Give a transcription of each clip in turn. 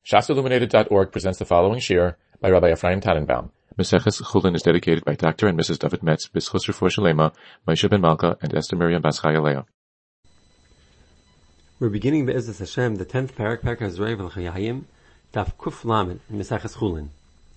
shasilluminated.org presents the following shir by Rabbi Ephraim Tannenbaum. Maseches Chulin is dedicated by Dr. and Mrs. David Metz, B'schus Refuah Shalema, Moshe ben Malka, and Esther Miriam Bas Chaya Leah. We're beginning Be'ezus Hashem, the 10th parak Hazrei V'Chayayim, Daf Kuf Lamed, in Maseches Chulin.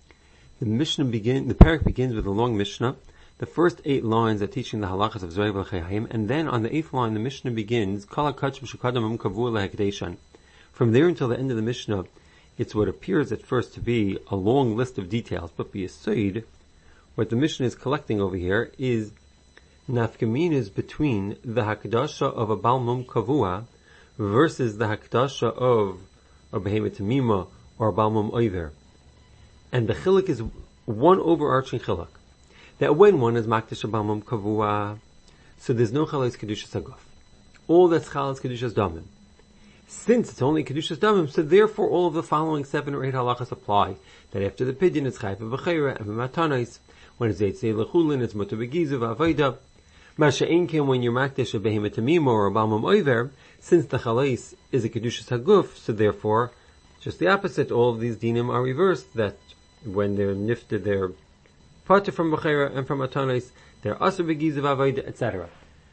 The parak begins with a long Mishnah. The first 8 lines are teaching the halachas of Zrei V'Chayayim, and then on the 8th line the Mishnah begins, Kol HaKach B'Shukadam Kavur LeHekdeshan. From there until the end of the Mishnah, it's what appears at first to be a long list of details, but b'yesod, what the Mishnah is collecting over here is nafkaminas between the hakdasha of a Baal Mum Kavua versus the hakdasha of a Behemoth Tamima or a Baal Mum Oiver. And the chiluk is one overarching chiluk, that when one is makdash a Baal Mum Kavua, so there's no chalais kedushas haguf. All that's chalais kedushas damim. Since it's only kedushas damim, so therefore all of the following 7 or 8 halachas apply. That after the pidyon it's chayv v'chayra and v'matanais. When it's eitzei lechulin, it's mutar b'gizu v'avoda. Masha einkem when you're makdash a behemoth tamima or a balmum oiver, since the chalais is a kedushas haguf, so therefore just the opposite. All of these dinim are reversed. That when they're nifted, they're parted from v'chayra and from matanais, they're asur b'gizu v'avoda, etc.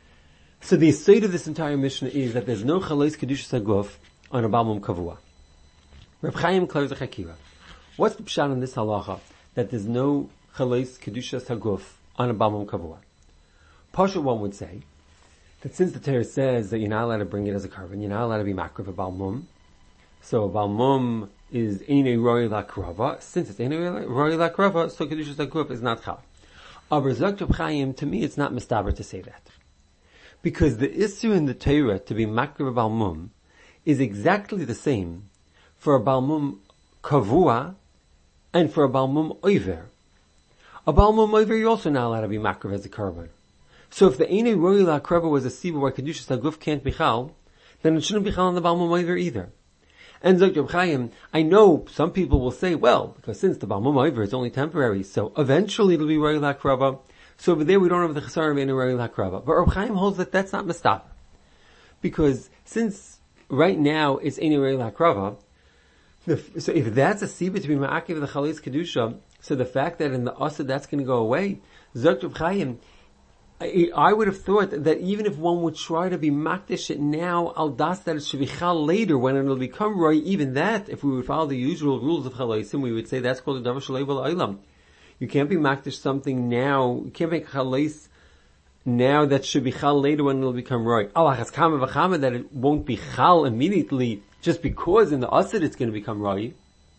So the state of this entire Mishnah is that there's no chalais kedushas haguf on a Baal Mum Kavua. Reb Chaim Klar Zechakira. What's the pshat in this halacha that there's no chalais kedushas haguf on a Baal Mum Kavua? Pasha one would say that since the Torah says that you're not allowed to bring it as a carbon, you're not allowed to be makriv a Baal Mum. So a Baal Mum is einei roi lakrava. Since it's einei roi lakrava, so kedushas haguf is not chal. Aber Zok Reb Chaim, to me it's not mistaber to say that. Because the issue in the Torah to be makriv a Baal Mum is exactly the same for a Baal Mum Kavua and for a Baal Mum Oiver. A Baal Mum Oiver you're also not allowed to be makriv as a carbon. So if the einei roi lakrava was a siba where kedushas haguf can't be chal, then it shouldn't be chal on the Baal Mum Oiver either. And Zok Reb Chaim, I know some people will say, well, because since the Baal Mum Oiver is only temporary, so eventually it'll be roi lakrava. So over there we don't have the chesar of einei roi lakrava. But Reb Chaim holds that that's not mistap. Because since right now it's einei roi lakrava, so if that's a siba to be ma'akiv of the chalais kedusha, so the fact that in the asa that's going to go away, Zok Reb Chaim, I would have thought that even if one would try to be makdish it now, al das that it should be chal later when it will become roi, even that, if we would follow the usual rules of chalaisim, we would say that's called a davar shalei v'la'olam. You can't be makdish something now, you can't make chalais now that should be chal later when it will become roi. Allah has kama v'chama that it won't be chal immediately just because in the asad it's going to become roi.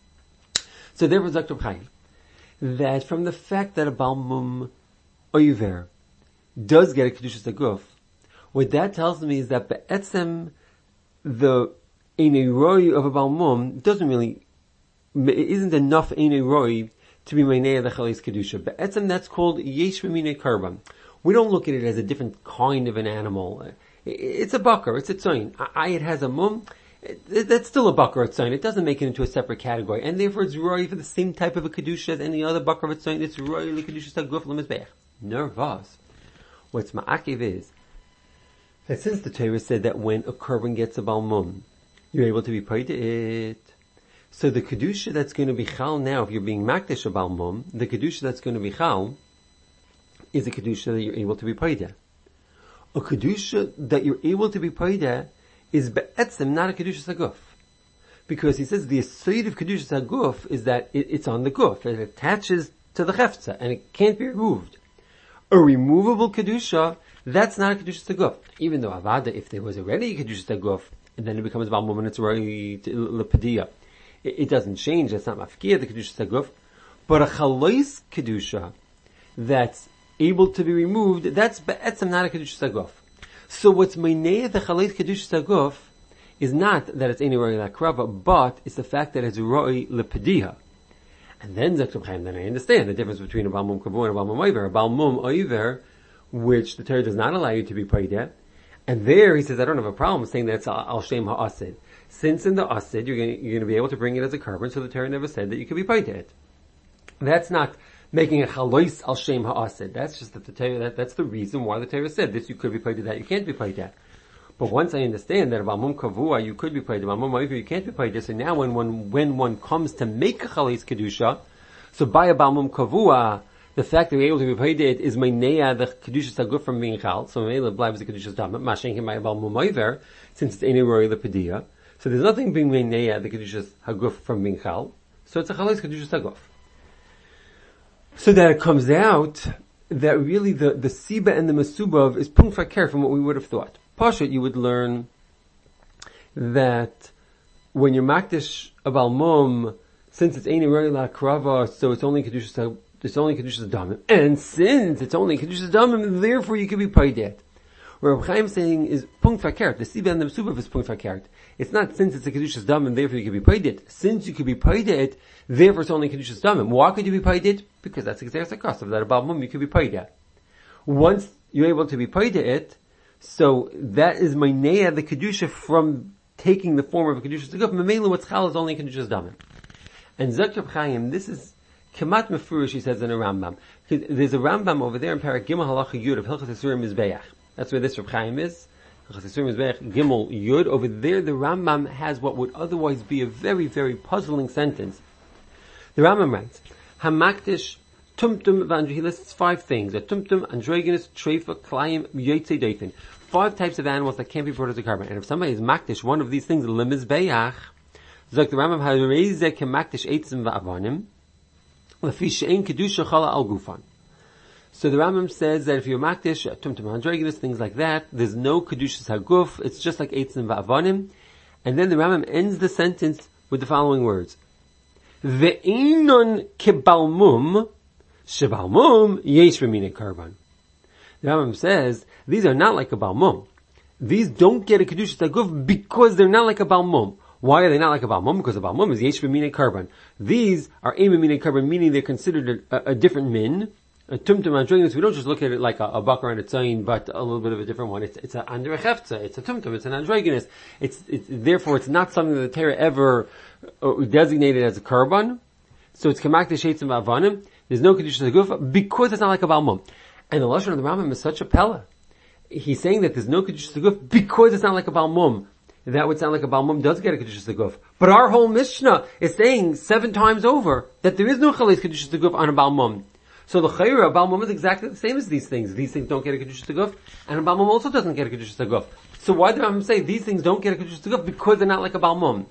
So therefore Zok Reb Chaim, that from the fact that a Baal Mum Oiver does get a kedushas haguf, what that tells me is that be'etzem the einei roi of a Baal Mum it isn't enough einei roi to be meinei the chalais kedusha. Be'etzem that's called yesh b'minei karban. We don't look at it as a different kind of an animal. It's a bakar, it's a tzayin. It has a mum, that's still a bakar at tzayin. It doesn't make it into a separate category, and therefore it's roi for the same type of a kedusha as any other bakar at tzayin. It's roi li kedushas haguf l'mizbeach. Nervous. What's ma'akiv is that since the Torah said that when a korban gets a Baal Mum, you're able to be paid it. So the kedusha that's going to be chal now, if you're being makdash a Baal Mum, the kedusha that's going to be chal is a kedusha that you're able to be paid. A kedusha that you're able to be paid is be'etzem not a kedushas haguf, because he says the aside of kedushas haguf is that it's on the guf, it attaches to the chefza and it can't be removed. A removable kedusha, that's not a kedushas haguf. Even though avada, if there was already a kedushas haguf, and then it becomes Baal Mum and it's already lepedia, it doesn't change. That's not mafkia the kedushas haguf. But a chalais kedusha that's able to be removed, that's be'etzem not a kedushas haguf. So what's meinei the chalais kedushas haguf is not that it's einei roi lakrava, but it's the fact that it's roi lepedia. And then Zok Reb Chaim, then I understand the difference between a Baal Mum Kavua and a Baal Mum Oiver. A Baal Mum Oiver, which the Torah does not allow you to be paid yet. And there he says, I don't have a problem saying that it's al shem ha'asid. Since in the asid you're going to be able to bring it as a carbon, so the Torah never said that you could be paid it. That's not making a chalois al shem ha'asid. That's just that the Torah, that's the reason why the Torah said this you could be paid to that, you can't be paid that. But once I understand that about mum kavua you could be paid, about mum you can't be paid. So now when one comes to make a chalis kedusha, so by a balmum kavua, the fact that we're able to be paid it is meinea the kedusha saguf from being chal. So meinea blabs the kedusha dam. Mashenkim by a balmum oiver, since it's any roy lepedia. So there's nothing being meinea the kedusha haguf from being chal. So it's a chalis kedusha saguf. So that it comes out that really the siba and the masubav is punkt fakir from what we would have thought. Pashat, you would learn that when you're makdish a balmum, since it's ain't really la krava, so it's only kedushas damim, and since it's only kedushas damim, therefore you can be paid it. Where Reb Chaim is saying is punkt fakir. The siba and the masubav is punkt fakir. It's not since it's a kedushas damim, therefore you can be paid it. Since you can be paid it, therefore it's only kedushas damim. Why could you be paid it? Because that's exactly the cost of that balmum. You could be paid it. Once you're able to be paid it, so that is meinea the kedusha from taking the form of a kedusha saguf. Memela what's chal is only kedusha damim. And Zakir Chaim, this is kemat mefurish, he says in a Rambam. There's a Rambam over there in Parak Gimel Halacha Yud of Hilchas Isurim Mizbeach. That's where this Reb Chaim is. Hilchas Isurim Mizbeach Gimel Yud. Over there, the Rambam has what would otherwise be a very, very puzzling sentence. The Rambam writes, Hamakdish Tumtum Vandri. He lists 5 things: a tumtum, androgynous, treifa, klayim, yotzei dofen. 5 types of animals that can't be brought as a carbon. And if somebody is makdish one of these things, lemizbeach, Zok the Rambam hareizeh kemakdish eitzim va'avanim, lefi she'en kedusha chala al gufan. So the Rambam says that if you're makdish, tumtum, androgynous, things like that, there's no kedushas haguf. It's just like eitzim va'avanim. And then the Rambam ends the sentence with the following words: Ve'inon kebalmum. Shebalmum yesh b'minei karban. The Rambam says these are not like a balmum. These don't get a kedushas haguf because they're not like a balmum. Why are they not like a balmum? Because a balmum is yesh b'minei karban. These are ein b'minei karban, meaning they're considered a different min. A tumtum androgynous, we don't just look at it like a bakar and a tzayin, but a little bit of a different one. It's an under a hefza. It's a tumtum. It's an androgynous. Therefore it's not something that the Torah ever designated as a karban. So it's kemakdish eitzim va'avanim. There's no kedushas haguf because it's not like a balmum. And the lashon of the Rambam is such a pella. He's saying that there's no kedushas haguf because it's not like a balmum. That would sound like a balmum does get a kedushas haguf. But our whole Mishnah is saying 7 times over that there is no chalis kedushas haguf on a balmum. So the chayra, a balmum is exactly the same as these things. These things don't get a kedushas haguf, and a balmum also doesn't get a kedushas haguf. So why did the Rambam say these things don't get a kedushas haguf? Because they're not like a balmum.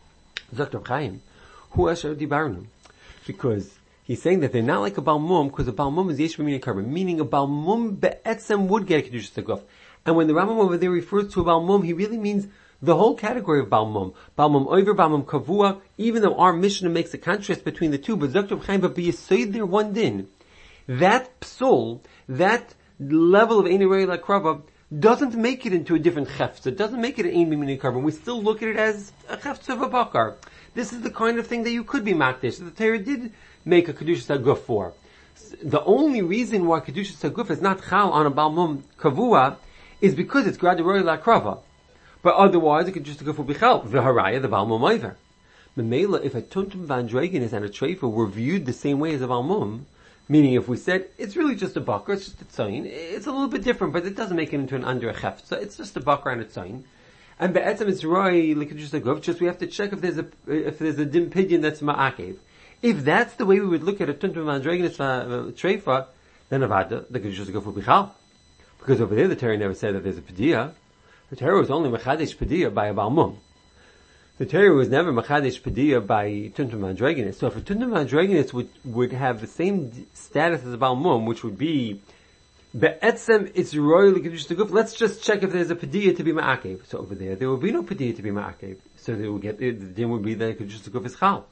Dr. Chaim, hu asher dibarnu. Because he's saying that they're not like a balmum because a balmum is yesh b'minei karban, meaning a balmum be'etzem would get a kedushas haguf. And when the Rambam over there refers to a balmum, he really means the whole category of balmum. Balmum oiver, balmum kavua, even though our Mishnah makes a contrast between the two, but Dr. Chaim, but b'yisoid there one din. That psul, that level of Ein Rei Lakrava, doesn't make it into a different chefza. It doesn't make it an Ein B'minei Karban. We still look at it as a chefza of a bakar. This is the kind of thing that you could be makdish. The Torah did make a kedushas haguf for. The only reason why kedushas haguf is not chal on a balmum kavua is because it's grad roi lakrava. But otherwise, a kedushas haguf will be chal. V'haraya, the balmum oiver. Memela, if a tuntum vandrogynous and a treifa were viewed the same way as a balmum, meaning if we said, it's really just a bakar, it's just a tzayin, it's a little bit different, but it doesn't make it into an under a chef. So it's just a bakar and a tzayin. And be'etzem it's roi l'kedushas haguf, just we have to check if there's a dim pidyon that's ma'akev. If that's the way we would look at a tuntum androgynous treifa, then avada, the kedushas haguf will be chal. Because over there the Torah never said that there's a pediyah. The Torah was only mechadesh pediyah by a balmum. The Torah was never mechadesh pediyah by tuntum androgynous. So if a tuntum androgynous would have the same status as a balmum, which would be be'etzem it's royal kedushas haguf, let's just check if there's a pediyah to be ma'akev. So over there would be no pediyah to be ma'akev. So they would the din would be that kedushas haguf is chal.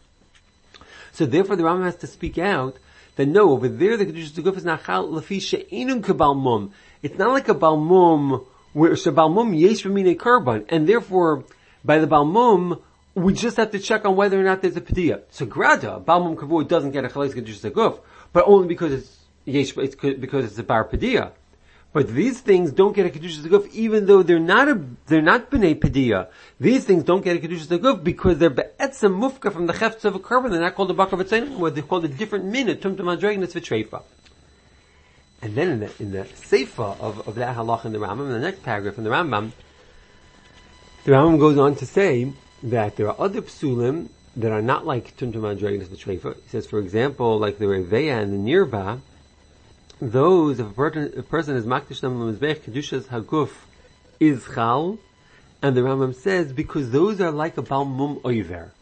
So therefore the Rambam has to speak out that no, over there the kedushas haguf is not chal lefi she'enum kebalmum. It's not like a balmum where shebalmum yesh b'minei karban, and therefore by the balmum, we just have to check on whether or not there's a pediyah. So grada, balmum kavua doesn't get a chalais kedushas haguf, but only because because it's a bar pediyah. But these things don't get a kedushas haguf, even though they're not b'nei pediyah. These things don't get a kedushas haguf because they're be'etzem mufka from the chefts of a carbon. They're not called a bakar v'tzayin, or they're called a different min, a tumtum androgynous v'treifa. And then in the seifa of that halach in the Rambam, in the next paragraph in the Rambam, The Rambam goes on to say that there are other psulim that are not like Tumtum Andreginus B'Treifa. He says, for example, like the Reveya and the Nirba, those, if a person is Makdish Nam L'Mizbech, Kedushas Haguf is Chal, and the Rambam says, because those are like a Baal Mum Oiver.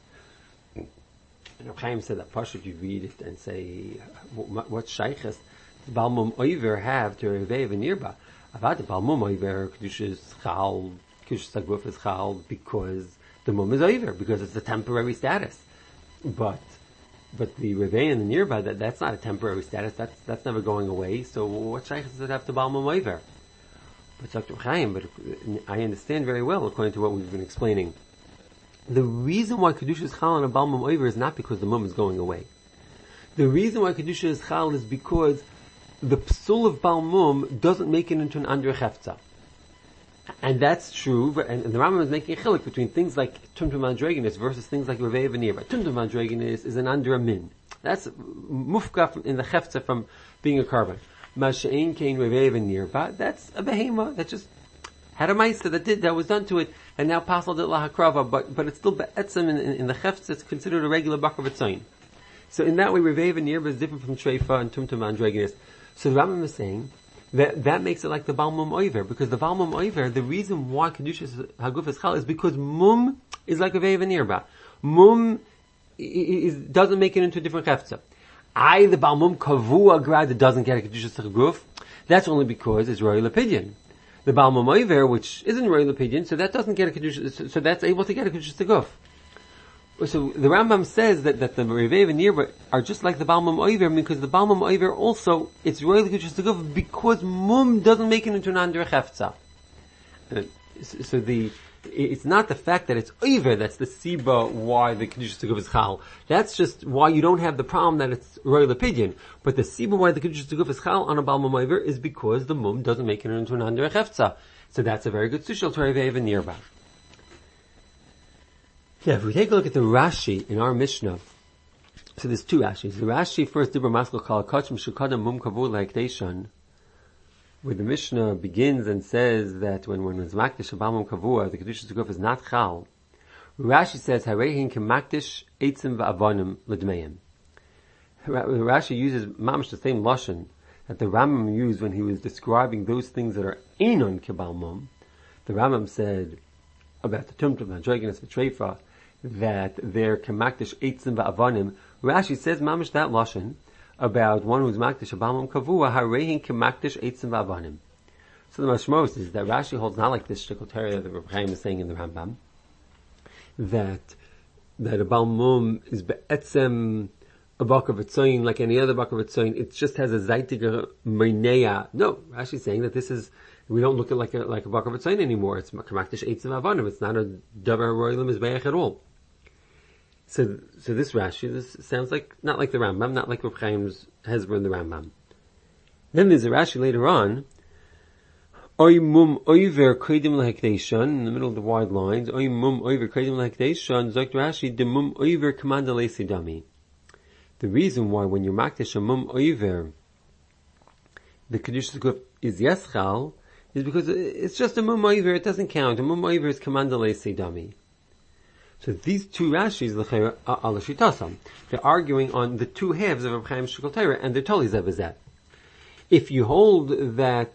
And Chaim said that Pashut, you read it and say, what Shaykhs Baal Mum Oiver have to Reveya and Nirba? About the Baal Mum Oiver, Kedushas Chal, Kedushas Haguf is Chal, because the mum is over, because it's a temporary status. But the Reveya and the Nirba, that's not a temporary status, that's never going away, so what shaykh does it have to Baal Mum over? But Dr. Chaim, but I understand very well, according to what we've been explaining. The reason why Kedusha is Chal on a Baal Mum over is not because the mum is going away. The reason why Kedusha is Chal is because the psul of Baal Mum doesn't make it into an Andra Chefza. And that's true, and the Rambam is making a chiluk between things like Tumtum Andreginus versus things like Reveya V'Nirba. Tumtum Andreginus is an under a min. That's mufka in the chefza from being a carbon. Masha'in Kain Reveya V'Nirba, that's a behema that just had a meister that was done to it, and now passed it lahakrava, but it's still be'etzim in the chefza, it's considered a regular bakar v'tzayin. So in that way, Reveya V'Nirba is different from Treifa and Tumtum Andreginus. So the Rambam is saying, that makes it like the Baal Mum Oiver, because the Baal Mum Oiver, the reason why Kedushas Haguf is Chal is because Mum is like a Reveya V'Nirba. Mum doesn't make it into a different Chefza. The Baal Mum Kavua Grad that doesn't get a Kedushas Haguf, that's only because it's Roy Lepidyon. The Baal Mum Oiver, which isn't Roy Lepidyon, so that doesn't get a Kedushas, so that's able to get a Kedushas Haguf. So the Rambam says that the Reveya and Nirba are just like the Baal Mum Oiver, because the Baal Mum Oiver also, it's really good just to go, because Mum doesn't make it into an Andra Chefza. So it's not the fact that it's Oiver that's the Siba why the Kedushas Haguf is Chal. That's just why you don't have the problem that it's Roy Lepidyon. But the Siba why the Kedushas Haguf is Chal on a Baal Mum Oiver is because the Mum doesn't make it into an Andra Chefza. So that's a very good sushal to Reveya and Nirba. Yeah, if we take a look at the Rashi in our Mishnah, so there's two Rashis. The Rashi first, Dibur Maskal Kal Kachim Shukadam Mum Kavur Laikdeshan, where the Mishnah begins and says that when it's Makdish Abal Mum Kavur, the Kedushas Haguf is not Chal. Rashi says, Harehin Kemakdish Eitzim V'Avonim L'Dmeim. Rashi uses mamish the same lashon that the Rambam used when he was describing those things that are Einon Kebal Mum. The Rambam said about the Tumtum Andreginus V'Treifa, that they're kemakdish eitzim va'avanim. Rashi says mamish that lashon about one who's makdish abamam kavua harehin kemakdish eitzim va'avanim. So the mashmos is that Rashi holds not like this shtickle that the Reb Chaim is saying in the Rambam, that a Baal Mum is be'etzem a bakar v'tzoyin like any other bakar v'tzoyin. It just has a zaytiger meinea. No, Rashi is saying that this is, we don't look at like a bakar v'tzoyin anymore. It's kemakdish eitzim va'avanim. It's not a davar roilim mizbeach at all. So this Rashi, this sounds like, not like the Rambam, not like Reb Chaim's Hezbollah in the Rambam. Then there's a Rashi later on, Oy mum oiver kodim lehekdeshan, in the middle of the wide lines, Oy mum oiver kodim lehekdeshan, Zokt Rashi, de mum oiver commandale sidami. The reason why when you're makdish a mum oiver, the Kedushas Haguf is yeschal, is because it's just a mum oiver, it doesn't count. A mum oiver is commandale sidami. So these two Rashis, they're arguing on the two halves of Reb Chaim's Shtickle Torah, and they're totally zebazet. If you hold that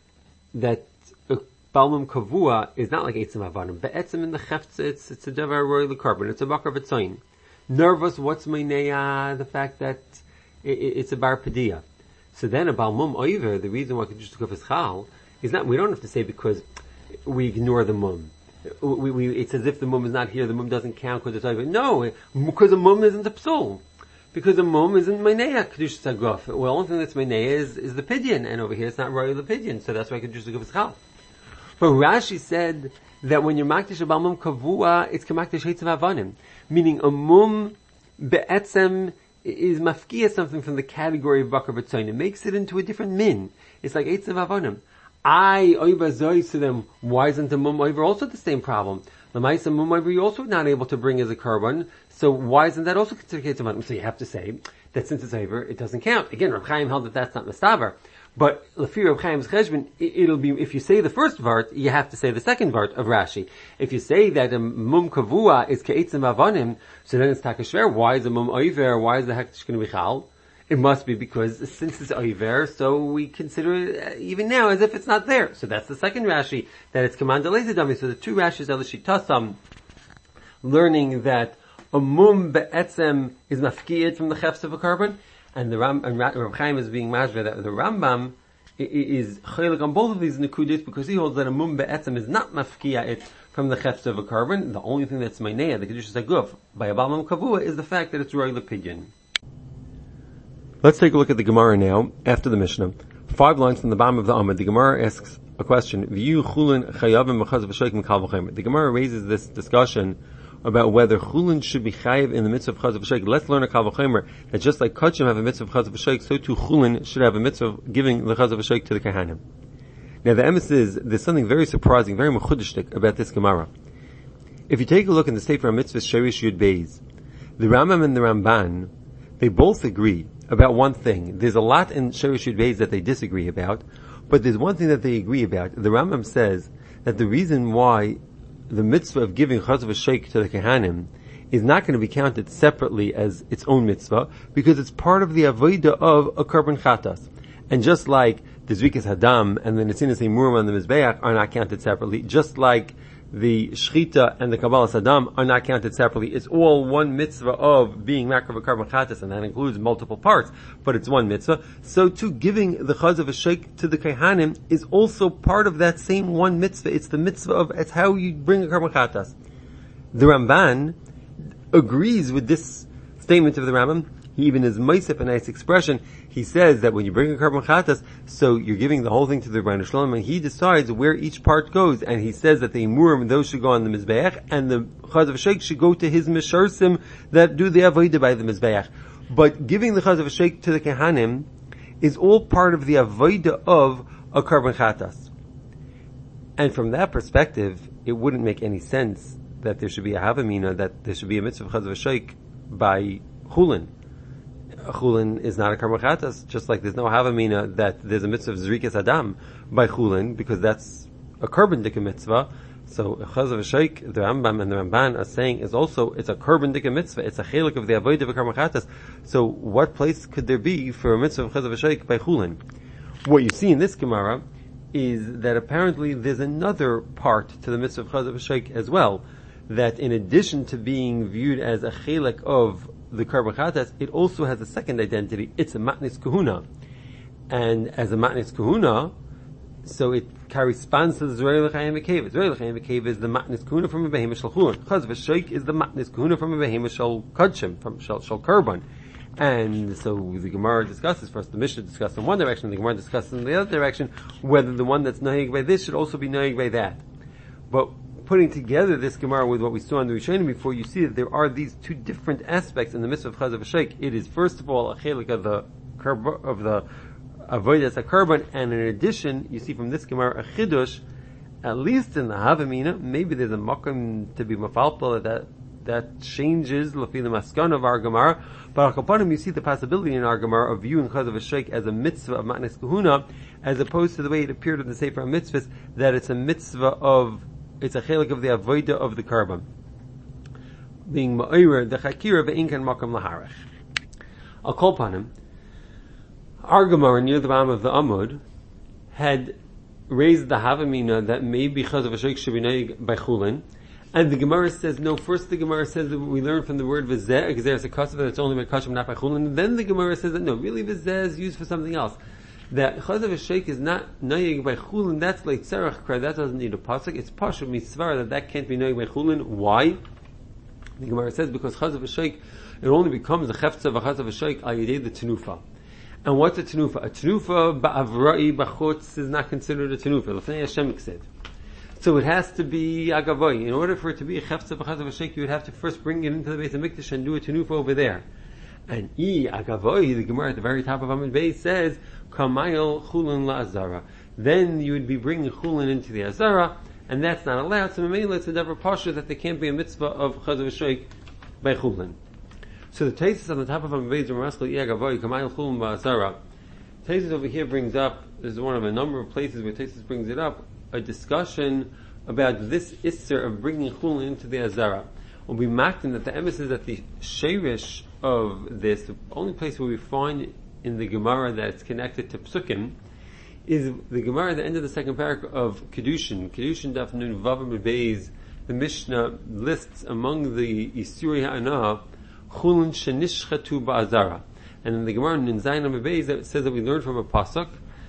Baal Mum Kavua is not like Eitzim Avanim, but Eitzim in the Chefza, it's a Devar Roy L'Karbon, it's a Bakar V'Tzoyin. Nervous, what's Meinea, the fact that it's a Bar Padiyah. So then a Baal Mum Oiver, the reason why Kedushas Haguf is Chal, is not, we don't have to say because we ignore the Mum. It's as if the mum is not here, the mum doesn't count because it's over. No, because the mum isn't a psul. Because the mum isn't meinea Kedushas Haguf. Well, the only thing that's meinea is the pidyon, and over here it's not royal the pidyon, so that's why Kedushas Haguf is chal. But Rashi said that when you're makdish abal mum kavua, it's kemakdish heitzim avanim. Meaning a mum be'etzem is mafkiya something from the category of bakar v'tzoyin. It makes it into a different min. It's like heitzim avanim. Oiva zois to them, why isn't the mum oiver also the same problem? The ma'isa mum oiver you're also not able to bring as a korban, so why isn't that also considered heitzim avanim? So you have to say that since it's over, it doesn't count. Again, Reb Chaim held that that's not mistaver. But Lefi Reb Chaim's Cheshbon, it'll be, if you say the first vart, you have to say the second vart of Rashi. If you say that a mum kavua is ke'itzim avanim, so then it's takashver. Why is a mum oiver? Why is the hektish going to be chal? It must be because since it's oiver, so we consider it even now as if it's not there. So that's the second Rashi, that it's command dummy. So the two Rashis are l'shitasam, learning that a mum be'etzem is mafki'id from the chefs of a carbon, and Reb Chaim is being mashver that the Rambam is chaylik on both of these nekudis because he holds that a mum be'etzem is not mafki'id from the chefs of a carbon. The only thing that's mainea, the kedushas haguf, by a bal mum kavua, is the fact that it's roy lepidyon. Let's take a look at the Gemara now, after the Mishnah. 5 lines from the bottom of the Amud. The Gemara asks a question. The Gemara raises this discussion about whether chulin should be chayiv in the mitzvah of chazav v'sheik. Let's learn a kal v'chomer that just like kachim have a mitzvah of chazav v'sheik, so too chulin should have a mitzvah of giving the chazav v'sheik to the kahanim. Now the emes is, there's something very surprising, very mechudishtik about this Gemara. If you take a look in the Sefer HaMitzvahs Sherish Yud Beis, the Rambam and the Ramban, they both agree about one thing. There's a lot in Sherish Yud Beis that they disagree about, but there's one thing that they agree about. The Rambam says that the reason why the mitzvah of giving chazav v'sheik to the kahanim is not going to be counted separately as its own mitzvah, because it's part of the avodah of a korban chatas. And just like the zrikas hadam and the nesinas emurim on the mizbeach are not counted separately, just like the shchita and the kabbalas hadam are not counted separately, it's all one mitzvah of being makar v'korban chatas, and that includes multiple parts, but it's one mitzvah. So too, giving the chazav v'sheik to the kahanim is also part of that same one mitzvah. It's the mitzvah of, it's how you bring a korban chatas. The Ramban agrees with this statement of the Rambam. He even is meisef a nice expression. He says that when you bring a korban chatas, so you're giving the whole thing to the Rebbeinu Shalom, and he decides where each part goes. And he says that the imurim, those should go on the mizbeach, and the chazav v'sheik should go to his misharsim that do the avodah by the mizbeach. But giving the chazav v'sheik to the kehanim is all part of the avodah of a korban chatas. And from that perspective, it wouldn't make any sense that there should be a havamina, that there should be a mitzvah of chazav v'sheik by chulin. Chulin is not a korban chatas, just like there's no havamina that there's a mitzvah of zrikas adam by chulin, because that's a korban dika mitzvah. So chazav v'sheik, the Rambam and the Ramban are saying, is also, it's a korban dika mitzvah, it's a chelik of the avodah of a korban chatas. So what place could there be for a mitzvah of chazav v'sheik by chulin? What you see in this Gemara is that apparently there's another part to the mitzvah of chazav v'sheik as well, that in addition to being viewed as a chelik of the korban chatas, it also has a second identity. It's a matnis kahuna, and as a matnis kahuna, so it corresponds to the Zerei L'chaim V'Keva. Zerei L'chaim V'Keva is the matnis kahuna from a behemoth shel chulin. Chazav v'sheik is the matnis kahuna from a behemoth shel kodshim, from shel korban. And so the Gemara discusses, first the Mishnah discusses in one direction, the Gemara discusses in the other direction, whether the one that's nohig by this should also be nohig by that. But putting together this Gemara with what we saw in the Rishonim before, you see that there are these two different aspects in the mitzvah of chazav v'sheik. It is first of all a chelik of the avodas a korban, and in addition, you see from this Gemara a chidush, at least in the havamina, maybe there's a makom to be mafalpal that changes lefi the maskan of our Gemara, but al kapanim you see the possibility in our Gemara of viewing chazav v'sheik as a mitzvah of matnes kahuna, as opposed to the way it appeared in the Sefer HaMitzvahs, that it's a mitzvah of, it's a chelik of the avodah of the korban, being ma'ira the chakira ve'inkan makam laharach. I'll call upon him. Our Gemara near the bottom of the Amud had raised the havamina that maybe chazav v'sheik should be nohig by chulin, and the Gemara says no. First, the Gemara says that we learn from the word v'zeh, because there's a kassav that it's only by kashim, not by chulin. And then the Gemara says that no, really v'zeh is used for something else. That chazav v'sheik is not nohig by chulin. That's like tzarech kra. That doesn't need a pasuk. It's pasuk mitzvah that can't be nohig by chulin. Why? The Gemara says because chazav v'sheik, it only becomes a chefza of a chazav v'sheik al yedei the tenufa. And what's a tenufa? A tenufa ba'avra'i b'chutz is not considered a tenufa. L'fnei Hashem said. So it has to be agavoy. In order for it to be a chefza b'chazav v'sheik, you would have to first bring it into the Beit HaMikdash and do a tenufa over there. And agavoy, the Gemara at the very top of Amud Beis says, kamayel chulin la'azara. Then you would be bringing chulin into the azara, and that's not allowed. So Mamela, it's a never pasha that there can't be a mitzvah of chazav v'sheik by chulin. So the Taisus on the top of Amud Beis, Ramaskal agavoy kamayel chulin la'azara. Taisus over here brings up, this is one of a number of places where Taisus brings it up, a discussion about this Isser of bringing Chulin into the Azara. We'll be marking that the emphasis is that the Sheirish of this, the only place where we find in the Gemara that it's connected to Psukim, is the Gemara at the end of the second paragraph of Kedushin. Kedushin Daf Nun Vav Beis, the Mishnah lists among the Isuri Ha'anah, Chulin Shenishchatu Ba'azara. And in the Gemara in Zayin Beis, it says that we learned from a pasuk,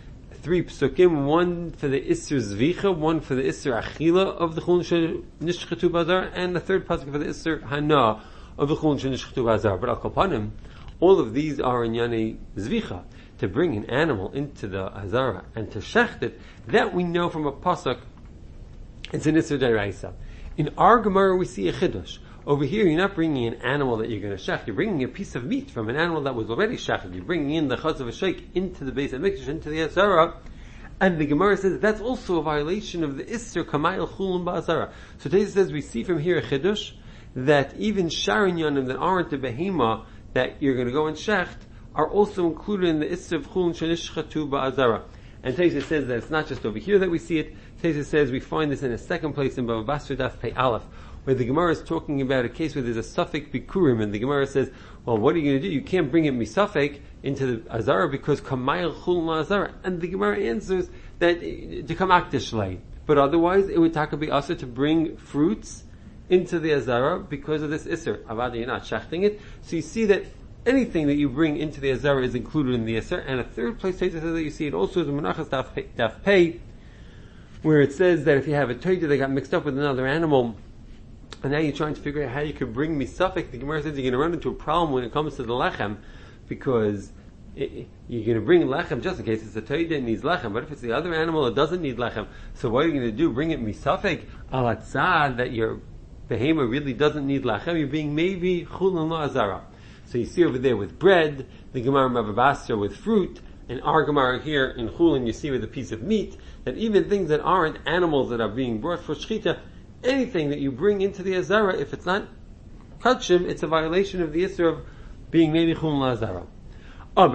3 psukim, one for the Isser Zvicha, one for the Isser Achila of the Chulin Shenishchatu Ba'azara, and the third pasuk for the Isser Hana of the Chulin Shenishchatu Ba'azara. But Al-Kapanim, all of these are in Yanei Zvicha. To bring an animal into the Azara and to shecht it, that we know from a pasuk, it's an Isser Deraisa. In our Gemara we see a Chiddush. Over here you're not bringing an animal that you're going to shecht, you're bringing a piece of meat from an animal that was already shechted. You're bringing in the Chaz of a Sheikh into the Beis HaMikdash, into the Azara, and the Gemara says that's also a violation of the Isser Kamayel Chulun Ba'azara. So Teza says we see from here a Chiddush, that even Sharon Yanim that aren't the Behema that you're going to go and shecht, are also included in the Isser of Chulin Shenishchatu Ba'azara. And Teza says that it's not just over here that we see it. Teza says we find this in a second place in Bava Basra Daf Pei Aleph, where the Gemara is talking about a case where there's a Suffolk Bikurim, and the Gemara says, well, what are you going to do? You can't bring it Misafek into the Azara because Kamayel Chulin Azara. And the Gemara answers that to come Akdishlei. But otherwise, it would be also to bring fruits into the Azara because of this Isser. Avada, you're not shechting it. So you see that anything that you bring into the Azara is included in the Isser. And a third place says that you see it also is in Menachas Daf Pei, where it says that if you have a toida that got mixed up with another animal, and now you're trying to figure out how you could bring misafek, the Gemara says you're going to run into a problem when it comes to the lechem, because you're going to bring lechem just in case it's a toida that needs lechem, but if it's the other animal it doesn't need lechem, so what are you going to do? Bring it misafek alatzad that your behema really doesn't need lechem, you're being maybe chulun la'azara. So you see over there with bread, the Gemara Mavavasra with fruit, and our Gemara here in Chulin you see with a piece of meat, that even things that aren't animals that are being brought for shchita, anything that you bring into the Azara, if it's not kachim, it's a violation of the Isser of being maybe Chulun Azara. But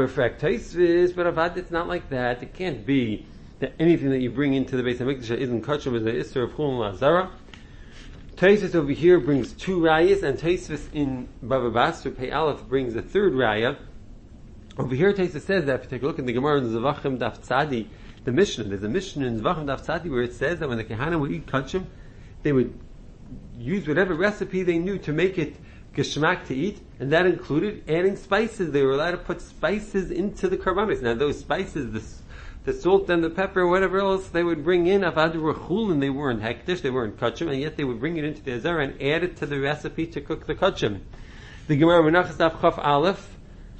Avad, it's not like that. It can't be that anything that you bring into the Beis HaMikdash isn't kachim as the Isser of Chulun Azara. Taisvis over here brings 2 rayas, and Taisvis in Bava Basra Pei Aleph brings a third raya. Over here Taisvis says that if you take a look in the Gemara in Zavachim Daf Tzadi, the Mishnah, there's a Mishnah in Zavachim Daf Tzadi where it says that when the Kehanim would eat kachim, they would use whatever recipe they knew to make it geschmack to eat, and that included adding spices. They were allowed to put spices into the karbanos. Now those spices, the salt and the pepper, whatever else they would bring in, avadu rechulin, they weren't hektish, they weren't kachim, and yet they would bring it into the Azara and add it to the recipe to cook the kachim. The Gemara Menachas Daf Chaf Aleph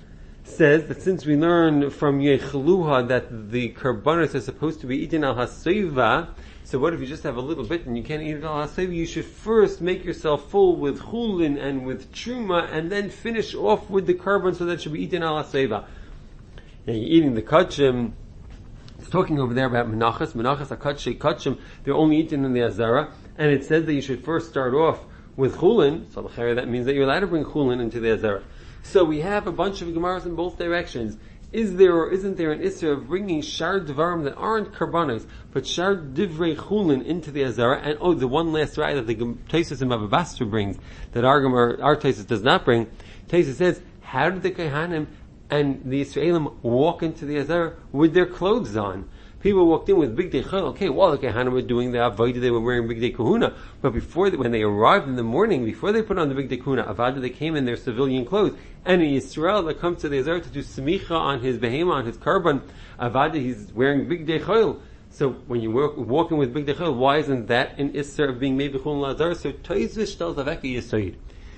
says that since we learn from Yecheluha that the karbanos are supposed to be eaten al haseiva, so what if you just have a little bit and you can't eat it al haseiva? You should first make yourself full with chulin and with truma, and then finish off with the karban so that it should be eaten al haseiva. Now you're eating the kachim. It's talking over there about menachas akatshei kachim. They're only eaten in the Azara, and it says that you should first start off with chulin. So that means that you're allowed to bring chulin into the Azara. So we have a bunch of Gemaras in both directions. Is there or isn't there an Isser of bringing shar dvarim that aren't karbanos, but shar divrei chulin into the Azara? And the one last raya that the Taisus in Bava Basra brings, that our Taisus does not bring. Taisus says, how did the Kehanim and the Israelim walk into the Azara with their clothes on? People walked in with big day chol. Okay, while the Kehanim were doing the avodah, they were wearing big day kahuna. But when they arrived in the morning, before they put on the big day kahuna, avodah, they came in their civilian clothes. And in Yisrael that comes to the Azara to do semicha on his behema, on his karban, avodah, he's wearing big day chol. So when you walking with big day chol, why isn't that an Isser of being maybe chulun Azara? So Toizvish tells Aveka Yisoid.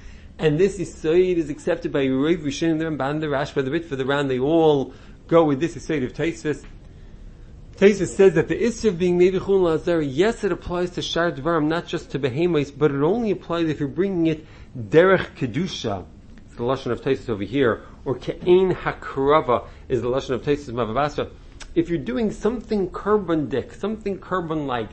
And this Yisoid is accepted by Rav Rishonim, the Ramban, the Rash, for the bit for the round. They all go with this Yisoid of Toizvish. Taisus says that the Isser of being maybe chulun Azara, yes, it applies to shar dvarim, not just to behemoths, but it only applies if you're bringing it derech kedusha. It's the lashon of Taisus over here, or ke'ein hakrava is the lashon of Taisus Bava Basra. If you're doing something karban-dik, something karban-like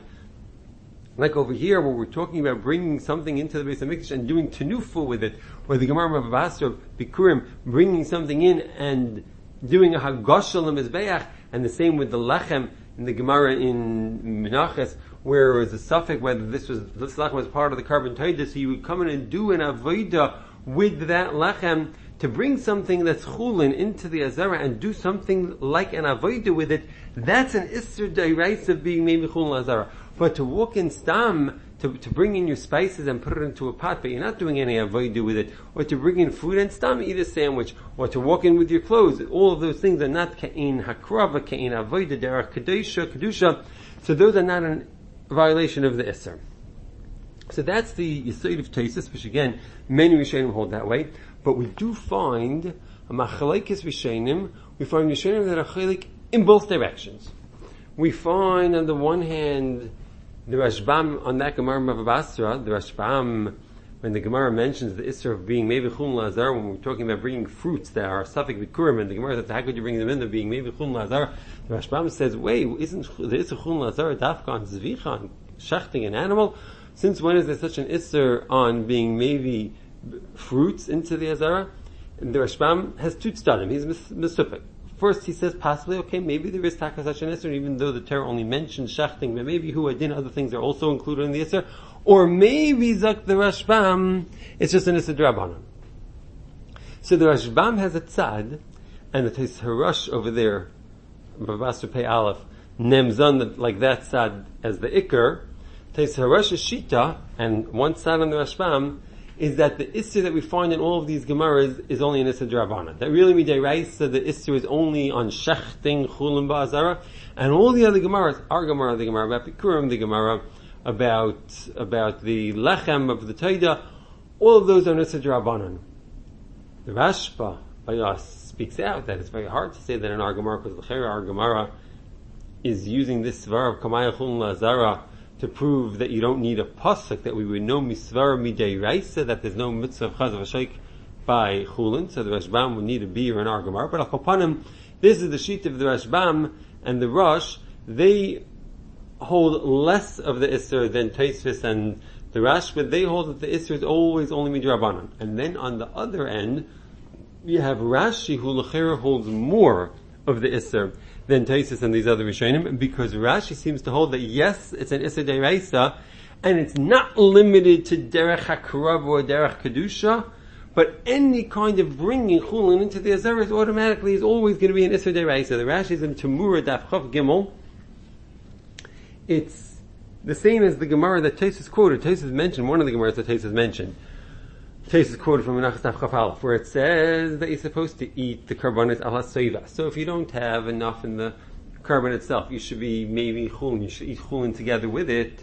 over here, where we're talking about bringing something into the Beis HaMikdash and doing tenufa with it, or the Gemara Bava Basra Bikurim bringing something in and doing a Hagosha L'Mizbeach, and the same with the Lechem in the Gemara in Menachos, where it was a suffix whether this lechem was part of the carbon taida, so you would come in and do an avodah with that lechem to bring something that's chulin into the azara and do something like an avodah with it. That's an isser d'oraisa being maybe chulin azara. But to walk in stam, to bring in your spices and put it into a pot, but you're not doing any avodah with it, or to bring in food and stam, eat a sandwich, or to walk in with your clothes, all of those things are not ka'in hakrava, ka'in avodah, derech kedusha, so those are not an violation of the Isser. So that's the Yesod of Taisus, which again, many Rishonim hold that way. But we do find a Machalekes Rishonim, we find Rishonim that are chalik in both directions. We find on the one hand, the Rashbam on that Gemara Bava Basra, the Rashbam, when the Gemara mentions the Isser of being maybe Chulin Lazar, when we're talking about bringing fruits that are Safek Bikurim, and the Gemara says, how could you bring them in, they're being maybe Chulin Lazar? The Rashbam says, wait, isn't the Isser Chulin Lazar dafka on Zvicha, on shachting an animal? Since when is there such an Isser on being maybe fruits into the Azara? And the Rashbam has two tzadim, he's misupik. First, he says possibly, okay, maybe there is taka such an Isser, even though the Torah only mentions shachting, but maybe huadin, other things are also included in the Isser. Or maybe Zak the Rashbam, it's just an Isser Drabanan. So the Rashbam has a tzad, and it is Harash over there, Bavasur Pei Aleph, Nemzan, like that tzad as the Iker. Tais Harash Shita, and one tzad on the Rashbam, is that the Isser that we find in all of these Gemaras is only an Isser Drabanan. That really midiraisa, the Isser is only on Shechting, Chulin Ba'azara, and all the other Gemaras, our Gemara, the Gemara about Bikurim, the Gemara about the Lechem of the Taida, all of those are Isser Drabanan. The Rashba speaks out that it's very hard to say that in our Gemara, because our Gemara is using this Svar of Kamaya Chulin Lazara to prove that you don't need a pasuk, that we would know misvara midei raisa, that there's no mitzvah of chazav hashaik by chulin, so the Rashbam would need a beer in our Gemara. But al-Kapanim, this is the sheet of the Rashbam and the Rosh, they hold less of the Isser than Tosfos and the Rash, but they hold that the Isser is always only midrabanan. And then on the other end, you have Rashi who l'chera holds more of the Isser than Tosfos and these other Rishonim, because Rashi seems to hold that yes, it's an Isser Deiraisa, and it's not limited to Derech HaKarav or Derech Kedusha, but any kind of bringing Chulin into the Azaras automatically is always going to be an Isser Deiraisa. The Rashi is in Tamura Daf Chav Gimel. It's the same as the Gemara that Tosfos quoted. Tosfos mentioned, one of the Gemaras that Tosfos mentioned. Tosfos quoted from Menachos Daf Chaf Aleph, where it says that you're supposed to eat the karbanos ala soiva. So if you don't have enough in the carbon itself, you should be maybe chulin. You should eat chulin together with it.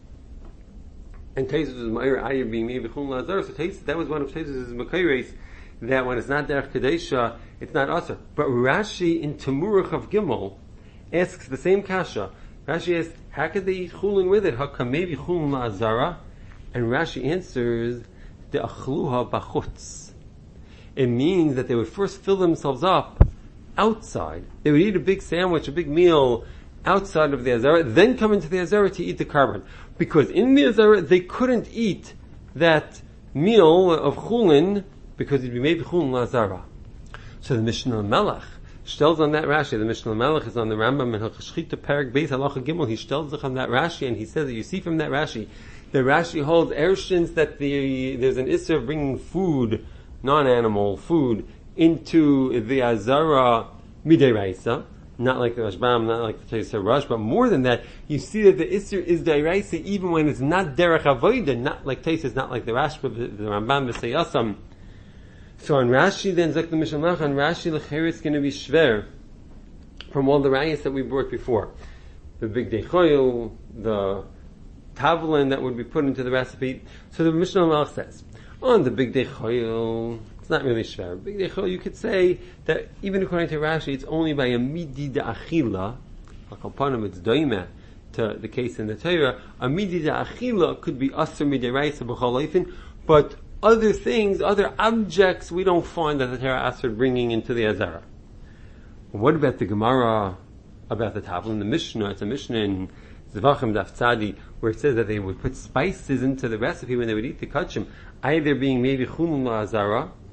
And Tosfos was ma'ir ayir being maybe chulin lazar. So Tosfos, that was one of Tosfos' makayres, that when it's not derech kadesha, it's not asr. But Rashi in Tamurach of Gimel asks the same kasha. Rashi asks, how could they eat chulin with it? How come maybe chulin lazara? And Rashi answers, the achluha bachutz. It means that they would first fill themselves up outside. They would eat a big sandwich, a big meal outside of the Azara, then come into the Azara to eat the carbon. Because in the Azara, they couldn't eat that meal of chulin, because it'd be maybe chulin lazara. So the Mishnah Melech stells on that Rashi. The Mishnah Melech is on the Rambam in Hilchos Shchita Perek Beis Halacha Gimel. He stells on that Rashi, and he says that you see from that Rashi, the Rashi holds ershins that there's an issur of bringing food, non-animal food, into the Azara midiraisa, not like the Rashbam, not like the Tosfos Rush, but more than that, you see that the issur is diraisa even when it's not derech avodah, not like Tosfos, not like the Rashba, the Rambam, the Seyasam. So on Rashi then, Zak the Mishnah Melech, on Rashi l'cher it's going to be shver from all the rayas that we brought before. The big dechoil, the tavlin that would be put into the recipe. So the Mishnah Melech says, on the big dechoil, it's not really shver. Big dechoil, you could say that even according to Rashi, it's only by a midi da'achila, like it's doima to the case in the Torah, a midi da'achila could be asr midiraisa b'chol leifin, but other things, other objects, we don't find that the Torah asks for bringing into the Azara. What about the Gemara, about the tavlin, the Mishnah? It's a Mishnah in Zvachim Daf Tzadi, where it says that they would put spices into the recipe when they would eat the kachim, either being maybe chulin la'azara.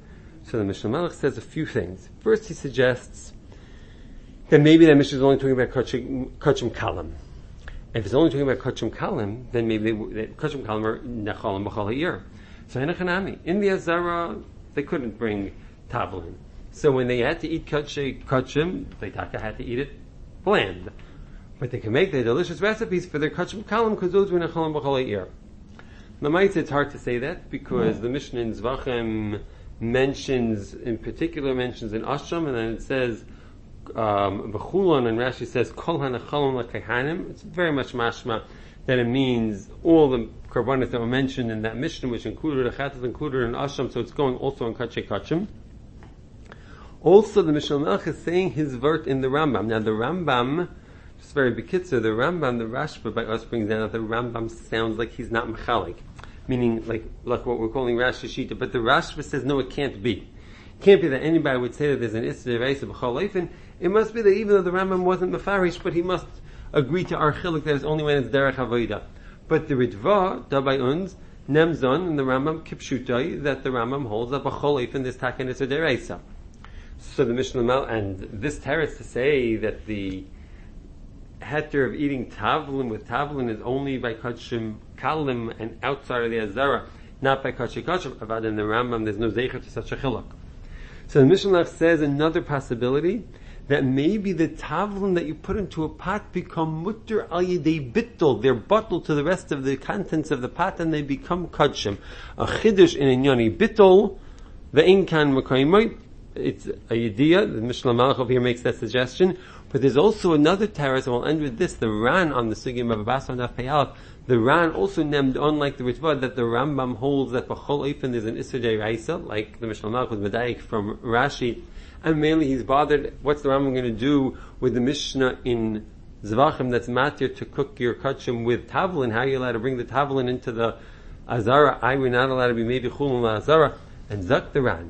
So the Mishnah Malach says a few things. First, he suggests that maybe that Mishnah is only talking about Kachim Kalim. If it's only talking about Kachim Kalim, then maybe Kachim Kalim are Nechalim B'chol Ha'ir. So Hinachanami. In the Azara, they couldn't bring Tavlin. So when they had to eat Kachim, they had to eat it bland. But they can make the delicious recipes for their Kachim Kalim because those were Nechalim B'chol Ha'ir. Now, it's hard to say that because the Mishnah in Zvachim mentions in Asham, and then it says B'chulon, and Rashi says Kol HaNechalim LaKahanim. It's very much mashma that it means all the karbanos that were mentioned in that Mishnah, which included a Chatas, included in Asham, so it's going also on Kachim. Also, the Mishnah Melech is saying his vert in the Rambam. Now, the Rambam, just very bekitzer, the Rambam, the Rashba by us brings down that the Rambam sounds like he's not mechalik, meaning like what we're calling Rashi Shita, but the Rashba says no, it can't be. It can't be that anybody would say that there's an Isser Reisa B'chol Leifen. It must be that even though the Rambam wasn't mefarish, but he must agree to our chiluk that it's only when it's derech avoda. But the Ritva, Dabei Unz, Nemzon, and the Rambam Kipshutai, that the Rambam holds that B'chol Leifen this taken Isser Dereisa. So the Mishnah Mal, and this teretz to say that the heter of eating tavlin with tavlin is only by kachim kalim and outside of the azara, not by kachim kachim. Avad in the Rambam, there's no zecher to such a chiluk. So the Mishnah says another possibility that maybe the tavlin that you put into a pot become mutter al yedei bittul. They're bottled to the rest of the contents of the pot and they become kachim. A chiddush in inyani bittul, the inkan mekayimai. It's a yediyah. The Mishnah Malach over here makes that suggestion. But there's also another teretz, and we'll end with this. The Ran on the Sugim of Abbas on Daf Peyalef, the Ran also named on like the Ritva that the Rambam holds that B'chol Eifen is an Isser Deiraisa, like the Mishnah Malach with Medayik from Rashi, and mainly he's bothered, what's the Rambam going to do with the Mishnah in Zvachim that's matir to cook your kachim with tavlin? How are you allowed to bring the tavlin into the Azara? We're not allowed to be maybe chulun la Azara, and Zak the Ran.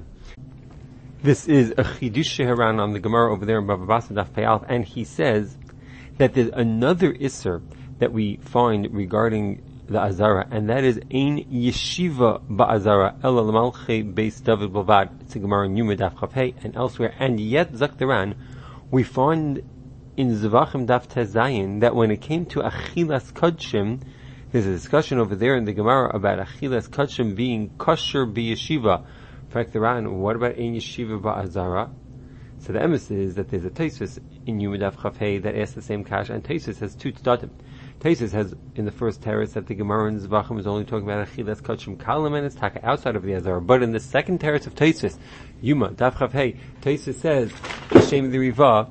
This is a chidush sheharan on the Gemara over there in Bava Basra Daf Peyalef, and he says that there's another isser that we find regarding the Azara, and that is ein yeshiva ba'azara ela l'malchei beis David b'lvad. It's a Gemara in Yuma Daf Chafei and elsewhere, and yet Zaktaran we find in Zvachim Daf Tezayin that when it came to achilas kodshim, there's a discussion over there in the Gemara about achilas kodshim being kosher b'yeshiva. What about ein yeshiva ba'azara? So the emes is that there's a Tosfos in Yuma Daf Chafei that asks the same kash, and Tosfos has two tzadim. Tosfos has in the first teretz that the Gemara in Zvachim is only talking about achilas kachim kalim and it's taka outside of the azara. But in the second teretz of Tosfos, Yuma Daf Chafei, Tosfos says Hashem the Riva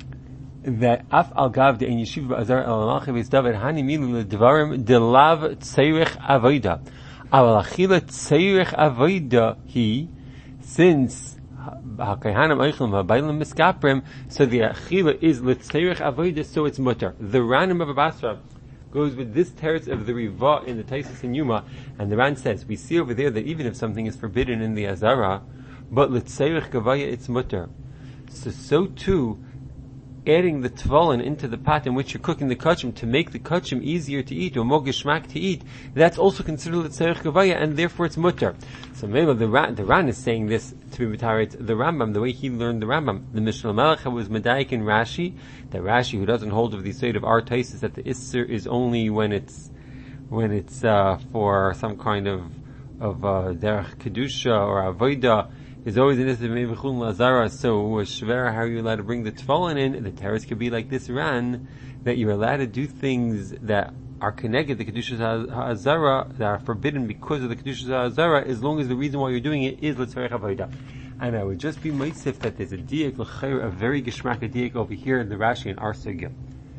that af al gav de ein yeshiva ba'azara el malchei beis David hani milu ledvarim delav tzeirich avoda. Aval achila tzeirich avoda he, since hakahanim eichlim habaylim miskaprim, so the achila is l'tzeirich avoda, so it's mutter. The Ranim of Basra goes with this teretz of the Riva in the Tosfos in Yuma, and the Ran says we see over there that even if something is forbidden in the Azara, but l'tzeirich gavaya it's mutter. So too, adding the tvalin into the pot in which you're cooking the kachim to make the kachim easier to eat or more geshmak to eat, that's also considered l'tzerich gavaya, and therefore it's mutter. So maybe the Ran is saying this to be mitaret the Rambam, the way he learned the Rambam. The Mishnah Malach was medayik in Rashi, that Rashi, who doesn't hold of the state of our Tosfos, that the isser is only when it's for some kind of derech kedusha or avoda, is always an Isser Mevechun Lazara, so Shver, how are you allowed to bring the tefillin in? The teretz could be like this Ran, that you're allowed to do things that are connected to the Kedushas HaZara, that are forbidden because of the Kedushas HaZara, as long as the reason why you're doing it is L'tzarech Avodah. And I would just be meisif that there's a diak, a very geschmack diak over here in the Rashi and our Sugya.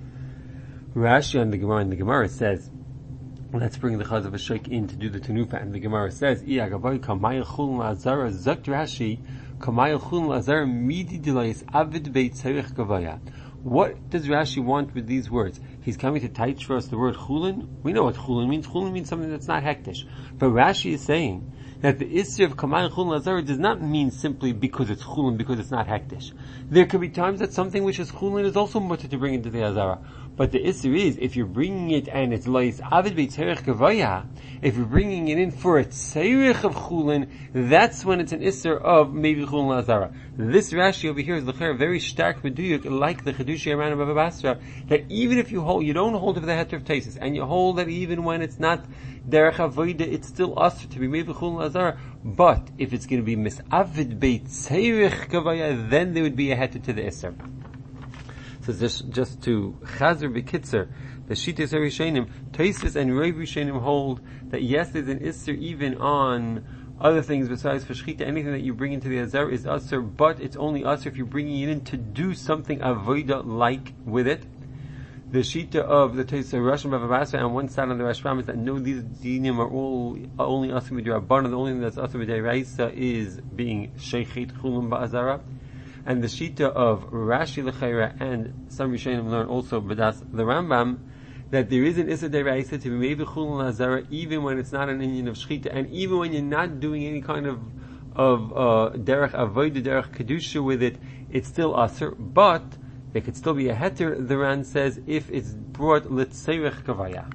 Rashi on the Gemara says, let's bring the Chaz of a Sheikh in to do the Tenufa, and the Gemara says, Iyagavai kamayel chulun la'azara, zakt Rashi, kamayel chulun la'azara, midi dilayis avid beit tzarech gavaya. What does Rashi want with these words? He's coming to teach for us the word chulun. We know what chulun means. Chulun means something that's not hektish. But Rashi is saying that the Isser of kamayel chulun la'azara does not mean simply because it's chulun, because it's not hektish. There could be times that something which is chulun is also mutter to bring into the azara. But the Isser is, if you're bringing it and it's lois avid b'tzerich gavaya, if you're bringing it in for a tzerich of chulin, that's when it's an Isser of maybe chulin lazara. This Rashi over here is very stark meduyuk, like the Chedushi Aran of Baba Basra, that even if you don't hold of the heter of Taisis, and you hold that even when it's not derech avoida, it's still usher to be maybe chulin lazara. But if it's going to be misavid b'tzerich gavaya, then there would be a heter to the Isser. So just to chazer b'kitzer, the Shittas HaRishonim, Tosfos and Rov Rishonim hold that yes, there's an Isser even on other things besides for Shechita. Anything that you bring into the Azar is Asr, but it's only Asr if you're bringing it in to do something Avodah like with it. The Shita of the Tosfos Rasham Bava Basra on one side on the Rashbam is that no, these dinim are only Asr B'Dirabbanan. The only thing that's Asr B'Diraisa is being Sheichet Chulun Ba'azara. And the Shita of Rashi L'Chaira and some Rishonim learn also B'das the Rambam that there is an Issa Deraisa to be made Chulun Lazara even when it's not an Indian of Shechita, and even when you're not doing any kind of Derech Avodah, Derech Kedusha with it, it's still Aser, but there could still be a Heter, the Ran says, if it's brought L'Tzerech Kavaya.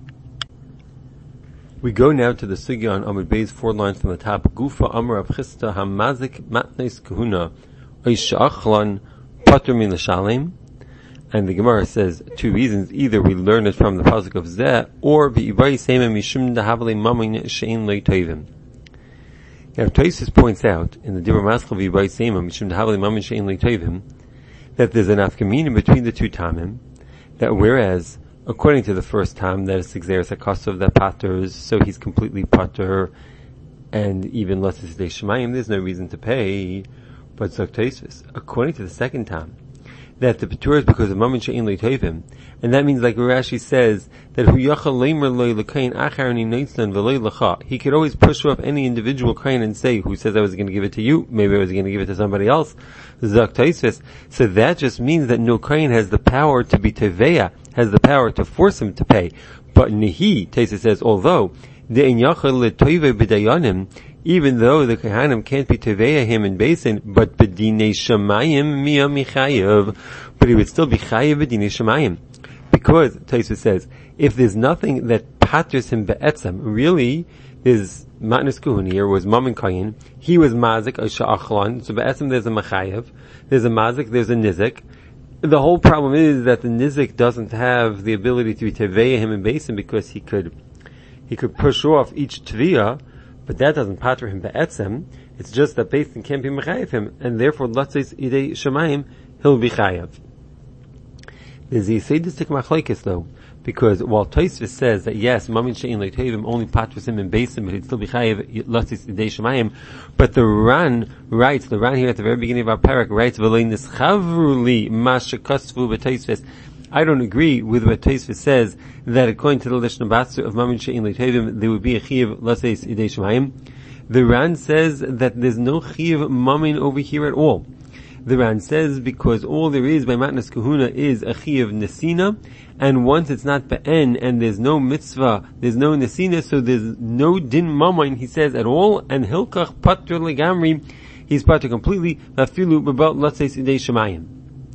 We go now to the Sugya on Amud Bey's 4 lines from the top. Gufa Amar Rav Chisda Hamazik Matnes Kahuna Oishachlan Pater Min L'Shalem. And the Gemara says 2 reasons. Either we learn it from the pasuk of Zeh, or B'Ibai Seimah Mishum Dahavle Mamin Shein Lei Tovim. Now Tosfos points out in the Dibur Maschal B'Ibai Seimah Mishum Dahavle Mamin Shein Lei Tovim that there's an afkamina between the 2 tamim, that whereas according to the first tam that is Xeris HaKosov that paters, so he's completely pater, and even less is Shemayim, there's no reason to pay. But Zok Tosfos, according to the second tam, that the patur is because of Mamin She'in Lei Tovim, and that means, like Rashi says, that Hu Yachal Leimer Loi L'Kain Acharni Noitzlan V'Loi L'Cha. He could always push off any individual kain and say, who says I was going to give it to you, maybe I was going to give it to somebody else. Zok Tosfos. So that just means that no kain has the power to be Teveya, has the power to force him to pay. But Nihi, Tosfos says, although De'in Yachal L'Toive B'Dayanim, even though the Kohanim can't be Teveya him in Basin, but B'dinei Shamayim Miya Michayev, but he would still be Chayev B'dinei Shamayim. Because, Tosfos says, if there's nothing that paters him Be'etzem, really, his Matnas Kuhun here was Mamin Kayin, he was Mazik, Sha'achlan, so Be'etzem there's a Machayev, there's a Mazik, there's a Nizik. The whole problem is that the Nizik doesn't have the ability to be Teveya him in Basin because he could push off each Tviyah, but that doesn't pater him be'etzem. It's just that Basin can't be mechayev him, and therefore, let's say idei shemayim, he'll be chayev. There's a yiseidistic machlekes though, because while Tosfos says that yes, Mamin She'in Lei Tovim only paters him in Basin, but he'd still be chayev, let's say idei shemayim. But the Ran here at the very beginning of our parak writes v'lei nischavru li ma shekasvu b'Tosfos. I don't agree with what Tosfos says that according to the Lishna Basra of Mamin She'in Lei Tovim there would be a chiyuv let's say idei shemayim. The Ran says that there's no chiyuv mamin over here at all. The Ran says because all there is by Matnas Kahuna is a chiyuv nesina, and once it's not be'en and there's no mitzvah, there's no nesina, so there's no din mamin, he says, at all, and hilkach patur legamri, he's patur completely, afilu about let's say idei shemayim.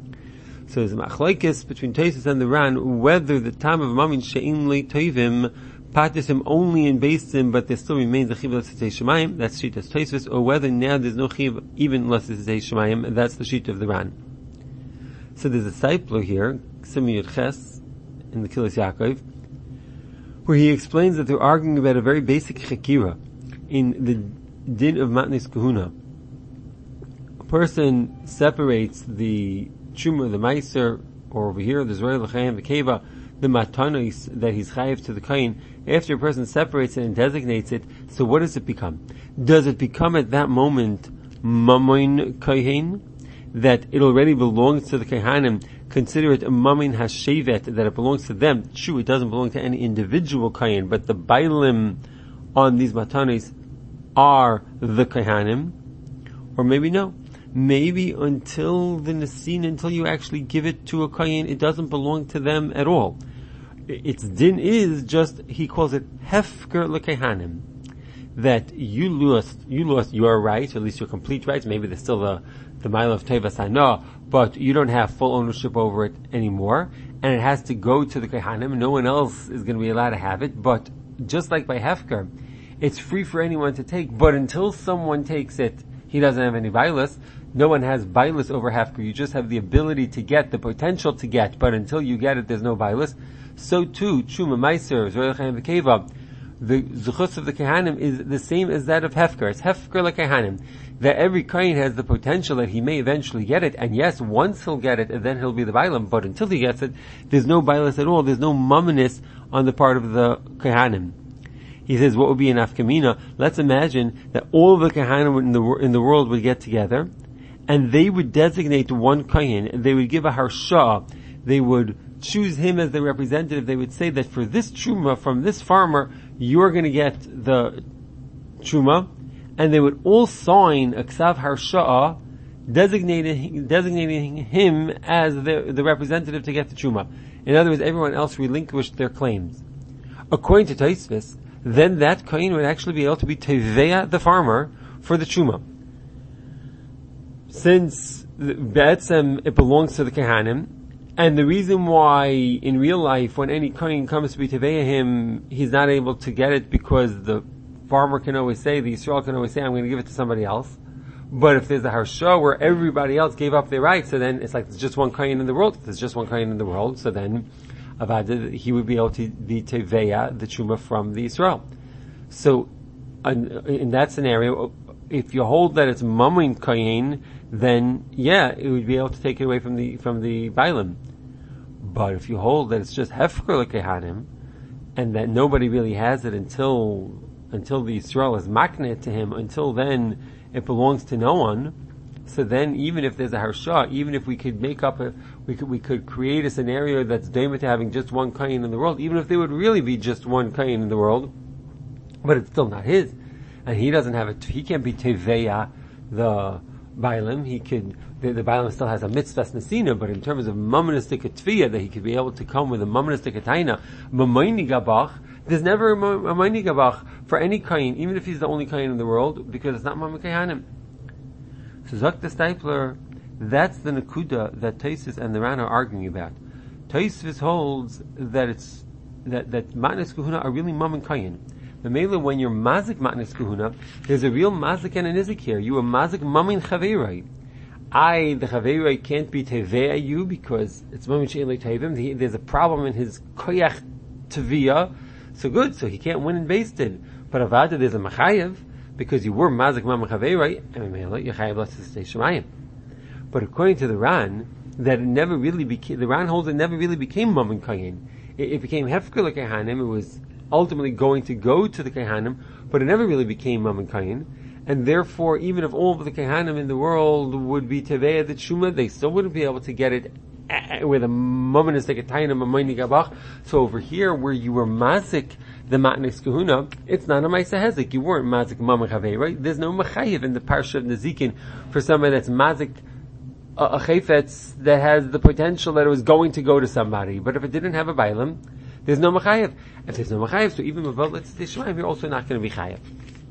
So there's a machlokes between Tosfos and the Ran whether the time of Mamin She'in Lei Tovim paters him only in Basin, but there still remains a chiv l'sitei shemayim. That's Shittas Tosfos, or whether now there's no chiv even l'sitei shemayim. That's the sheet of the Ran. So there's a disciple here, Simon Yud Ches, in the Kilas Yaakov, where he explains that they're arguing about a very basic chekira in the din of Matnes Kahuna. A person separates the Truma, the Meiser, or over here, the Zerah, the Chayim, the Keva, the Matanos that he's chayiv to the Kain, after a person separates it and designates it, so what does it become? Does it become at that moment Mamoin Kain, that it already belongs to the Kahanim, consider it a Mamoin Hashevet, that it belongs to them? True, it doesn't belong to any individual Kain, but the Bailim on these Matanos are the Kahanim, or maybe no. Maybe until the Nesin, until you actually give it to a Kayin, it doesn't belong to them at all. Its din is just, he calls it Hefker L'Kehanim. that you lost your rights, or at least your complete rights. Maybe there's still the mile of Tevas Hana, but you don't have full ownership over it anymore, and it has to go to the Kohanim. No one else is going to be allowed to have it, but just like by Hefker, it's free for anyone to take, but until someone takes it, he doesn't have any bailus. No one has bailus over Hefker. You just have the ability to get, the potential to get, but until you get it, there's no bailus. So too, Truma, Meiser, Zoyel Chaim V'Keva, the Zuchus of the Kohanim is the same as that of Hefker. It's Hefker like Kohanim. That every Kohen has the potential that he may eventually get it, and yes, once he'll get it, and then he'll be the Bailam, but until he gets it, there's no Bailus at all, there's no mumminess on the part of the Kohanim. He says, what would be an afkamina? Let's imagine that all the Kohanim in the world would get together, and they would designate one Kohen, and they would give a Harsha, they would choose him as the representative, they would say that for this Truma from this farmer, you're going to get the Truma, and they would all sign a Ksav Harsha, designating him as the representative to get the Truma. In other words, everyone else relinquished their claims. According to Tosfos, then that Kohen would actually be able to be Teveya, the farmer, for the Truma. Since it belongs to the Kohanim, and the reason why in real life, when any Kohen comes to be Teveya him, he's not able to get it because the farmer can always say, the Yisrael can always say, I'm going to give it to somebody else. But if there's a Harsha where everybody else gave up their rights, so then it's like there's just one Kohen in the world. If there's just one Kohen in the world, so then Avada, he would be able to be Teveya, the Truma from the Yisrael. So, in that scenario, if you hold that it's Mammon Kohen, then yeah, it would be able to take it away from the Bailam. But if you hold that it's just Hefker L'Kehanim, and that nobody really has it until the Yisrael is makneh to him, until then it belongs to no one. So then, even if there's a harsha, even if we could we could create a scenario that's daima to having just one kohen in the world, even if there would really be just one kohen in the world, but it's still not his, and he doesn't have it. He can't be teveya the bailim. The bailim still has a mitzvahs nesina, but in terms of mamanistic tviya, that he could be able to come with a mamanistic taina, mamayni gabach. There's never a mamayni gabach for any kohen, even if he's the only kohen in the world, because it's not mamay kohanim. So Zok the Stipler, that's the Nakuda that Tosfos and the Ran are arguing about. Tosfos holds that that Matnas Kahuna are really Mam and Kayin. The Mela, when you're Mazik Matnas Kahuna, there's a real Mazik and an Izik here. You are Mazik Mam and Chaverai. The Chaverai can't be Tevea you because it's Mam and She'elei Tevim. There's a problem in his Koyach Teviyah. So good, so he can't win in Beisted. But Avada, there's a Machayev, because you were Mazik Mam Chaverai, and Yechayev L'Tzistei Shemayim. But according to the Ran, that it never really became, the Ran holds it never really became Mam and Kayin. It became Hefker L'Kehanim, it was ultimately going to go to the Kehanim, but it never really became Mam and Kayin. And therefore, even if all of the Kehanim in the world would be Teveya the Shuma, they still wouldn't be able to get it with a Mamanistic Atayna Mamayni Gabach. So over here, where you were Mazik the Matnas Kahuna, it's not a Maisa Hezek. You weren't Mazik Mam Chavei, right? There's no Mechayev in the Parsha of Nezikin for somebody that's Mazik a Chayfetz that has the potential that it was going to go to somebody. But if it didn't have a Bailam, there's no Mechayev. If there's no Mechayev, so even Mavot L'Tzistei Shemayim, you're also not going to be Chayev.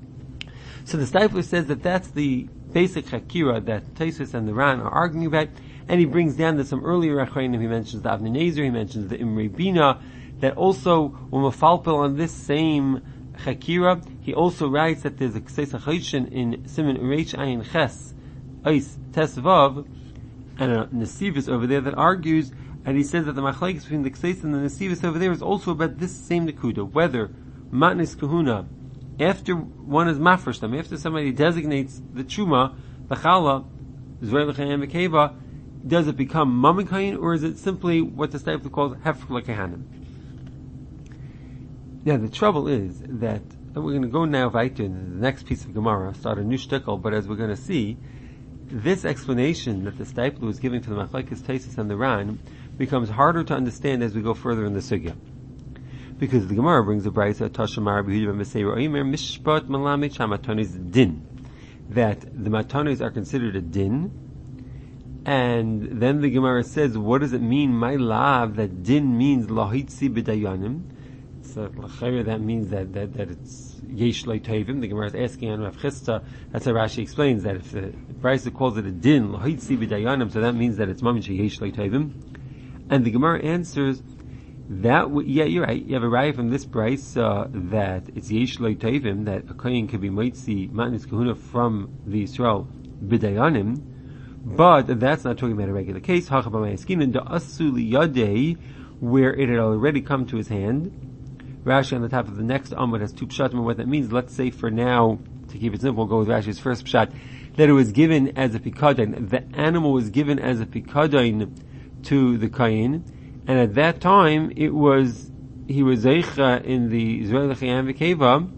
So the Stipler says that that's the basic Chakira that Tosfos and the Ran are arguing about, and he brings down that some earlier Achronim, he mentions the Avnei Nezer, he mentions the Imrei Bina, that also, when Mefalpel on this same Chakira, he also writes that there's a Kseis HaChoshen in Siman Reish Ayin Ches, Eis Tesvav, and a Nesivus over there that argues, and he says that the Machlekes between the Kseis and the Nesivus over there is also about this same Nekuda, whether Matnas Kahuna, after one is mafresh them, after somebody designates the Truma, the Chala, Zrei L'Chaim V'Keva, does it become Mam and Kayin, or is it simply what the Stipler calls Hefker L'Kehanim? Now the trouble is that we're going to go now weiter in the next piece of Gemara, start a new shtickle, but as we're going to see, this explanation that the Stipler was giving to the Machlekes Tosfos and the Ran becomes harder to understand as we go further in the sugya. Because the Gemara brings a brayso Tashamar B'Huda B'Meseir Oimer Mishpat Malamed Shamatonis Din, that the matanos are considered a din, and then the Gemara says, what does it mean, my love, that din means lahitzi b'dayanim? So that means that it's yesh lo tovim. The Gemara is asking on Rav Chisda. That's how Rashi explains that if the Brisa calls it a din l'hoitzi b'dayanim, so that means that it's mamin sheyesh lo tovim. And the Gemara answers that yeah, you're right. You have a raya from this Brisa that it's yesh lo tovim, that a kohen could be moitzi matnis kahuna from the Yisrael b'dayanim, but that's not talking about a regular case. Hachabamayaskinin da asu liyadei, where it had already come to his hand. Rashi on the top of the next Amud has two pshatim, and what that means, let's say for now, to keep it simple, we'll go with Rashi's first pshat, that it was given as a pikadon. The animal was given as a pikadon to the kayin, and at that time, he was zeicha in the Zerah L'Chayam V'Keva.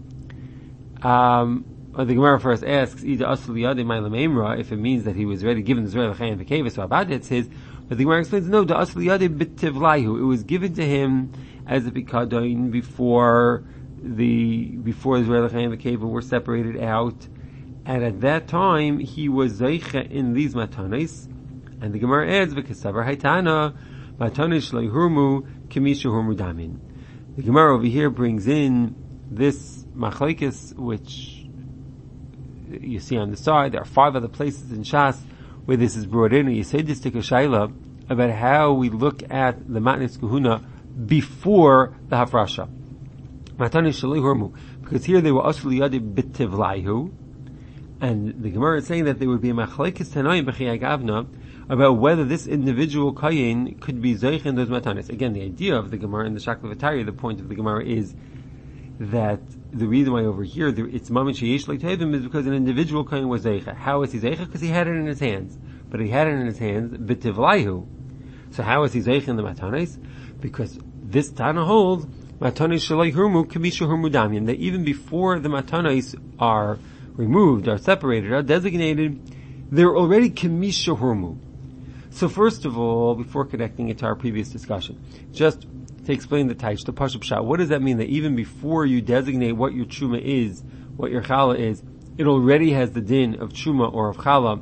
The Gemara first asks, Ida Asul Yadei Ma'lam Emra, if it means that he was already given the Zerah L'Chayam V'Keva, so Abad it says, but the Gemara explains, no, the Asul Yadei B'Tivlayhu, it was given to him as a pikadon before the Zerah L'Chayam V'Keva were separated out, and at that time, he was zeicha in these matanis, and the Gemara adds, V'Kesavar Haitana, Matanish Leihurmu Kimisha Hurmu Damin. The Gemara over here brings in this machlekes, which you see on the side. There are 5 other places in Shas where this is brought in. And you say this to Shaila about how we look at the Matnis Kahuna before the Hafrasha. Matanish Leihurmu, because here they were Asli Yadi Bitivlaihu, and the Gemara is saying that there would be a machlekes Tanaim B'Chiyag Avna about whether this individual kayin could be zeich in those matanis. Again, the idea of the Gemara in the Shakla V'Tari, the point of the Gemara is that the reason why over here it's mamin sheyesh like tovim is because an individual kayin was zeicha. How is he zeicha? Because he had it in his hands. But he had it in his hands b'tivlaihu. So how is he zeicha in the matanis? Because this Tana holds matanis shalai hurmu kamisha hurmu damyan, that even before the matanis are removed, are separated, are designated, they're already kamisha hurmu. So first of all, before connecting it to our previous discussion, just to explain the Taish, the Pashup Shah, what does that mean? That even before you designate what your Truma is, what your Chala is, it already has the din of Truma or of Chala.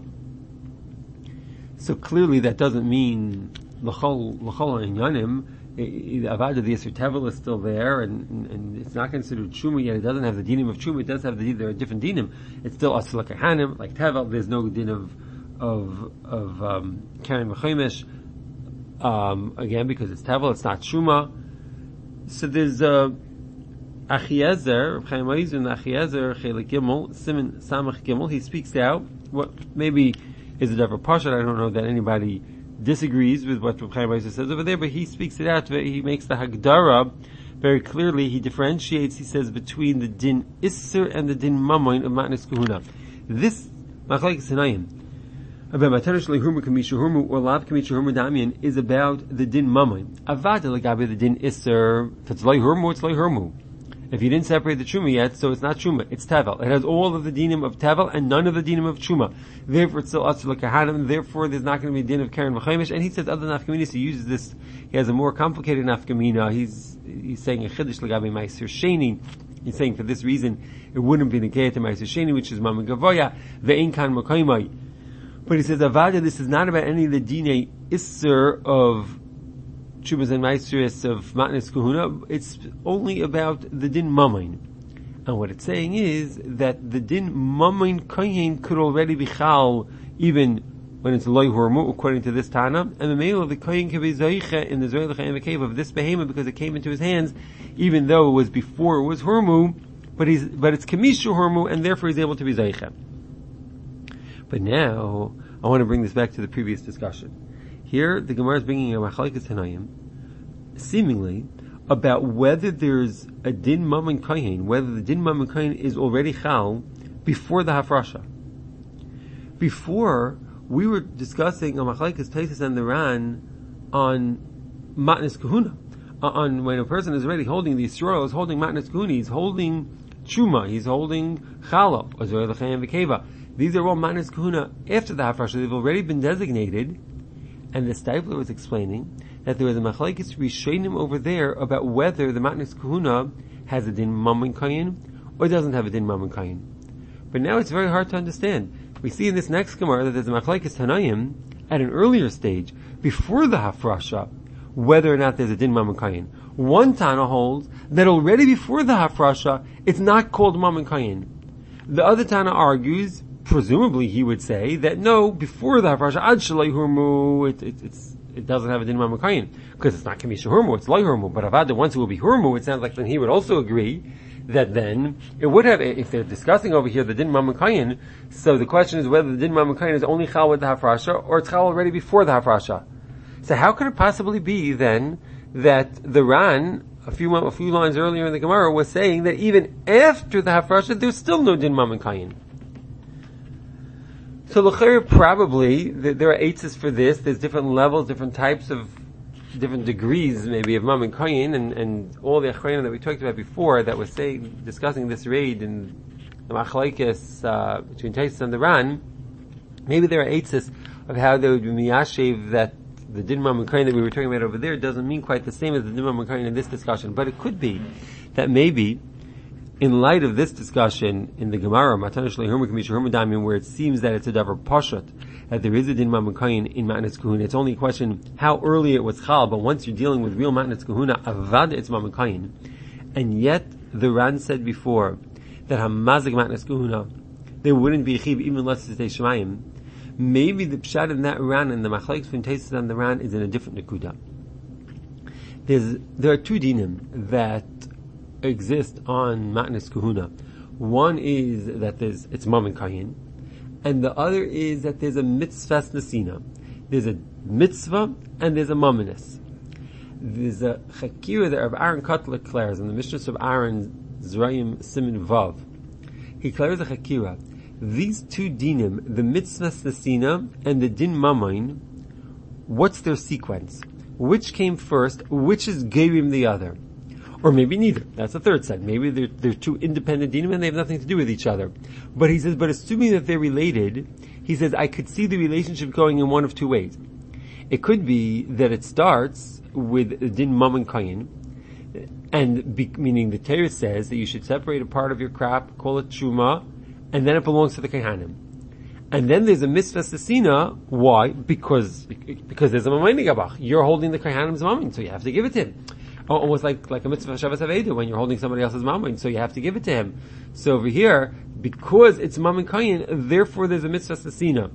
So clearly that doesn't mean L'chol and Yanim, Avada, the Yisr Tevel is still there, and it's not considered Truma yet. It doesn't have the dinim of Truma. It does have there are different dinim. It's still Asla Kahanim, like Tevel. There's no din of Karen Mechomesh, again, because it's Tevel, it's not Truma. So there's, Achiezer, Chaim Oizun, Achiezer, Chelik Gimel, Siman Samach Gimel, he speaks out, what maybe is a different Pashat, I don't know that anybody disagrees with what Chaim Oizun says over there, but he speaks it out, he makes the Hagdara very clearly, he differentiates, he says, between the Din Isser and the Din Mamoin of Matnis Kahuna. This, Machlekes Hanayim, about Matanish Lehurmu Kamisha Hurmu or Lav Kamisha Hurmu Damian is about the Din Mamoin. Avada Lagabe the Din Isser, if it's Lehurmu, it's Lehurmu. If you didn't separate the Truma yet, so it's not Truma, it's Tevel. It has all of the dinim of Tevel and none of the dinim of Truma. Therefore it's still Asr L'Kahanim, therefore there's not going to be a din of Karen V'Chaimish, and he says other nafkaminas, he uses this, he has a more complicated nafkamina, he's saying a Chiddush Lagabe Meiser Sheni, he's saying for this reason, it wouldn't be negated to Meiser Sheni, which is Mammon Gavoya, Ve'en Kan Makaimai. But he says, Avada, this is not about any of the Dinei Isser of Chubas and Maestris of Matnis Kahuna, it's only about the Din Mamain. And what it's saying is that the Din Mamain Kayin could already be Chal, even when it's Loi Hormu, according to this Tana, and the male of the Kayin can be Zaycha in the Zerah L'Chayam V'Keva of this behemoth because it came into his hands, even though it was before it was Hormu, but it's Kamishu Hormu, and therefore he's able to be Zaycha. But now, I want to bring this back to the previous discussion. Here, the Gemara is bringing a Machlekes Hanayim, seemingly, about whether there's a Din Mammon Kayin, whether the Din Mammon Kayin is already Chal before the Hafrasha. Before, we were discussing a Machlekes Taisis and the Ran on Matnis Kahuna. On when a person is already holding the Yisrael, is holding Matnis Kahuna, he's holding Chuma, he's holding Chala, or Zerah L'Chayam V'Keva. These are all Matnis Kahuna after the Hafrasha. They've already been designated, and the Steipler was explaining that there was a Machlekes Rishonim over there about whether the Matnis Kahuna has a Din Mammon Kayin or doesn't have a Din Mammon Kayin. But now it's very hard to understand. We see in this next Gemara that there's a Machlekes Hanayim at an earlier stage, before the Hafrasha, whether or not there's a din mammon kayin. One Tana holds that already before the hafrasha, it's not called mammon kayin. The other Tana argues, presumably he would say, that no, before the hafrasha, ad shalai hurmu, it doesn't have a din mammon kayin, because it's not kamisha hurmu, it's lai hurmu. But avada, once it will be hurmu, it sounds like then he would also agree that then it would have, if they're discussing over here the din mammon kayin, so the question is whether the din mammon kayin is only chal with the hafrasha, or it's chal already before the hafrasha. So how could it possibly be then that the Ran, a few lines earlier in the Gemara, was saying that even after the hafrasha, there's still no din mammon kayin? So l'chayr, probably there are eitzes for this. There's different levels, different types of, different degrees maybe of mammon kayin, and all the achronim that we talked about before that was discussing this raid in the machlokes between Taisus and the Ran. Maybe there are eitzes of how they would be miyashiv that the din mammon kayin that we were talking about over there doesn't mean quite the same as the din mammon kayin in this discussion. But it could be that maybe, in light of this discussion in the Gemara, where it seems that it's a davar pashat, that there is a din mammon kayin in matnas kahuna, it's only a question how early it was chal, but once you're dealing with real matnas kahuna, avad it's mammon kayin. And yet, the Ran said before, that hamazik matnas kahuna, there wouldn't be chiv even less to say shemayim. Maybe the pshat in that Ran and the machlokes between Taisus and the Ran is in a different nekuda. There are two dinim that exist on matnas kahuna. One is that it's mammon kayin, and the other is that there's a mitzvah nesina. There's a mitzvah and there's a mammonis. There's a chakira that Rav Aaron Kotler declares in the Mishnah of Aaron Zrayim Simin Vav. He declares a chakira. These two dinim, the mitzvah nesina and the din mammon, what's their sequence? Which came first? Which is gerim the other? Or maybe neither. That's the third set. Maybe they're two independent dinim and they have nothing to do with each other. But he says, but assuming that they're related, he says, I could see the relationship going in one of two ways. It could be that it starts with din mammon kayin, and meaning the Torah says that you should separate a part of your crop, call it truma, and then it belongs to the Kehanim. And then there's a mitzvah sesina. Why? Because there's a mamoni gabach. You're holding the Kehanim's mammon, so you have to give it to him. Almost like a mitzvah Shabbos Aveda when you're holding somebody else's mammon, so you have to give it to him. So over here, because it's mammon kayin, therefore there's a mitzvah sesina.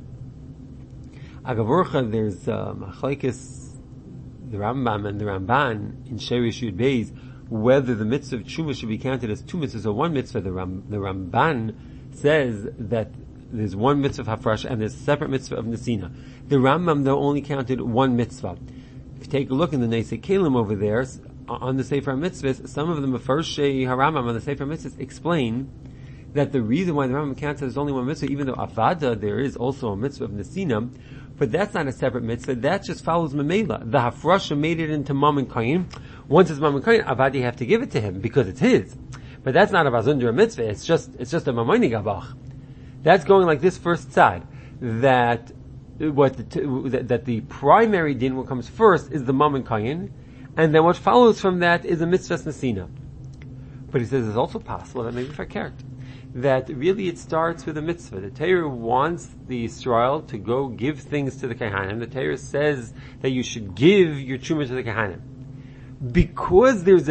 Agavorcha, there's machlokes, the Rambam and the Ramban in Sherish Yud Beis, whether the mitzvah of tshuva should be counted as two mitzvahs or one mitzvah. The Ramban says that there's one mitzvah of hafrash and there's a separate mitzvah of nesina. The Rambam though only counted one mitzvah. If you take a look in the Neisei Kelim over there, on the Sefer Mitzvahs, some of the Mefarshei HaRambam on the Sefer Mitzvahs explain that the reason why the Rambam counts as only one mitzvah, even though avada there is also a mitzvah of nesina, but that's not a separate mitzvah. That just follows Mamela. The hafrasha made it into mammon kayin. Once it's mammon kayin, avada you have to give it to him because it's his. But that's not a vazundra mitzvah. It's just a mamoni gabach. That's going like this first side. That the primary din, what comes first, is the mammon kayin, and then what follows from that is a mitzvah nesina. But he says it's also possible that maybe fakert, that really it starts with a mitzvah. The Torah wants the Yisrael to go give things to the Kehanim. The Torah says that you should give your truma to the Kehanim. Because there's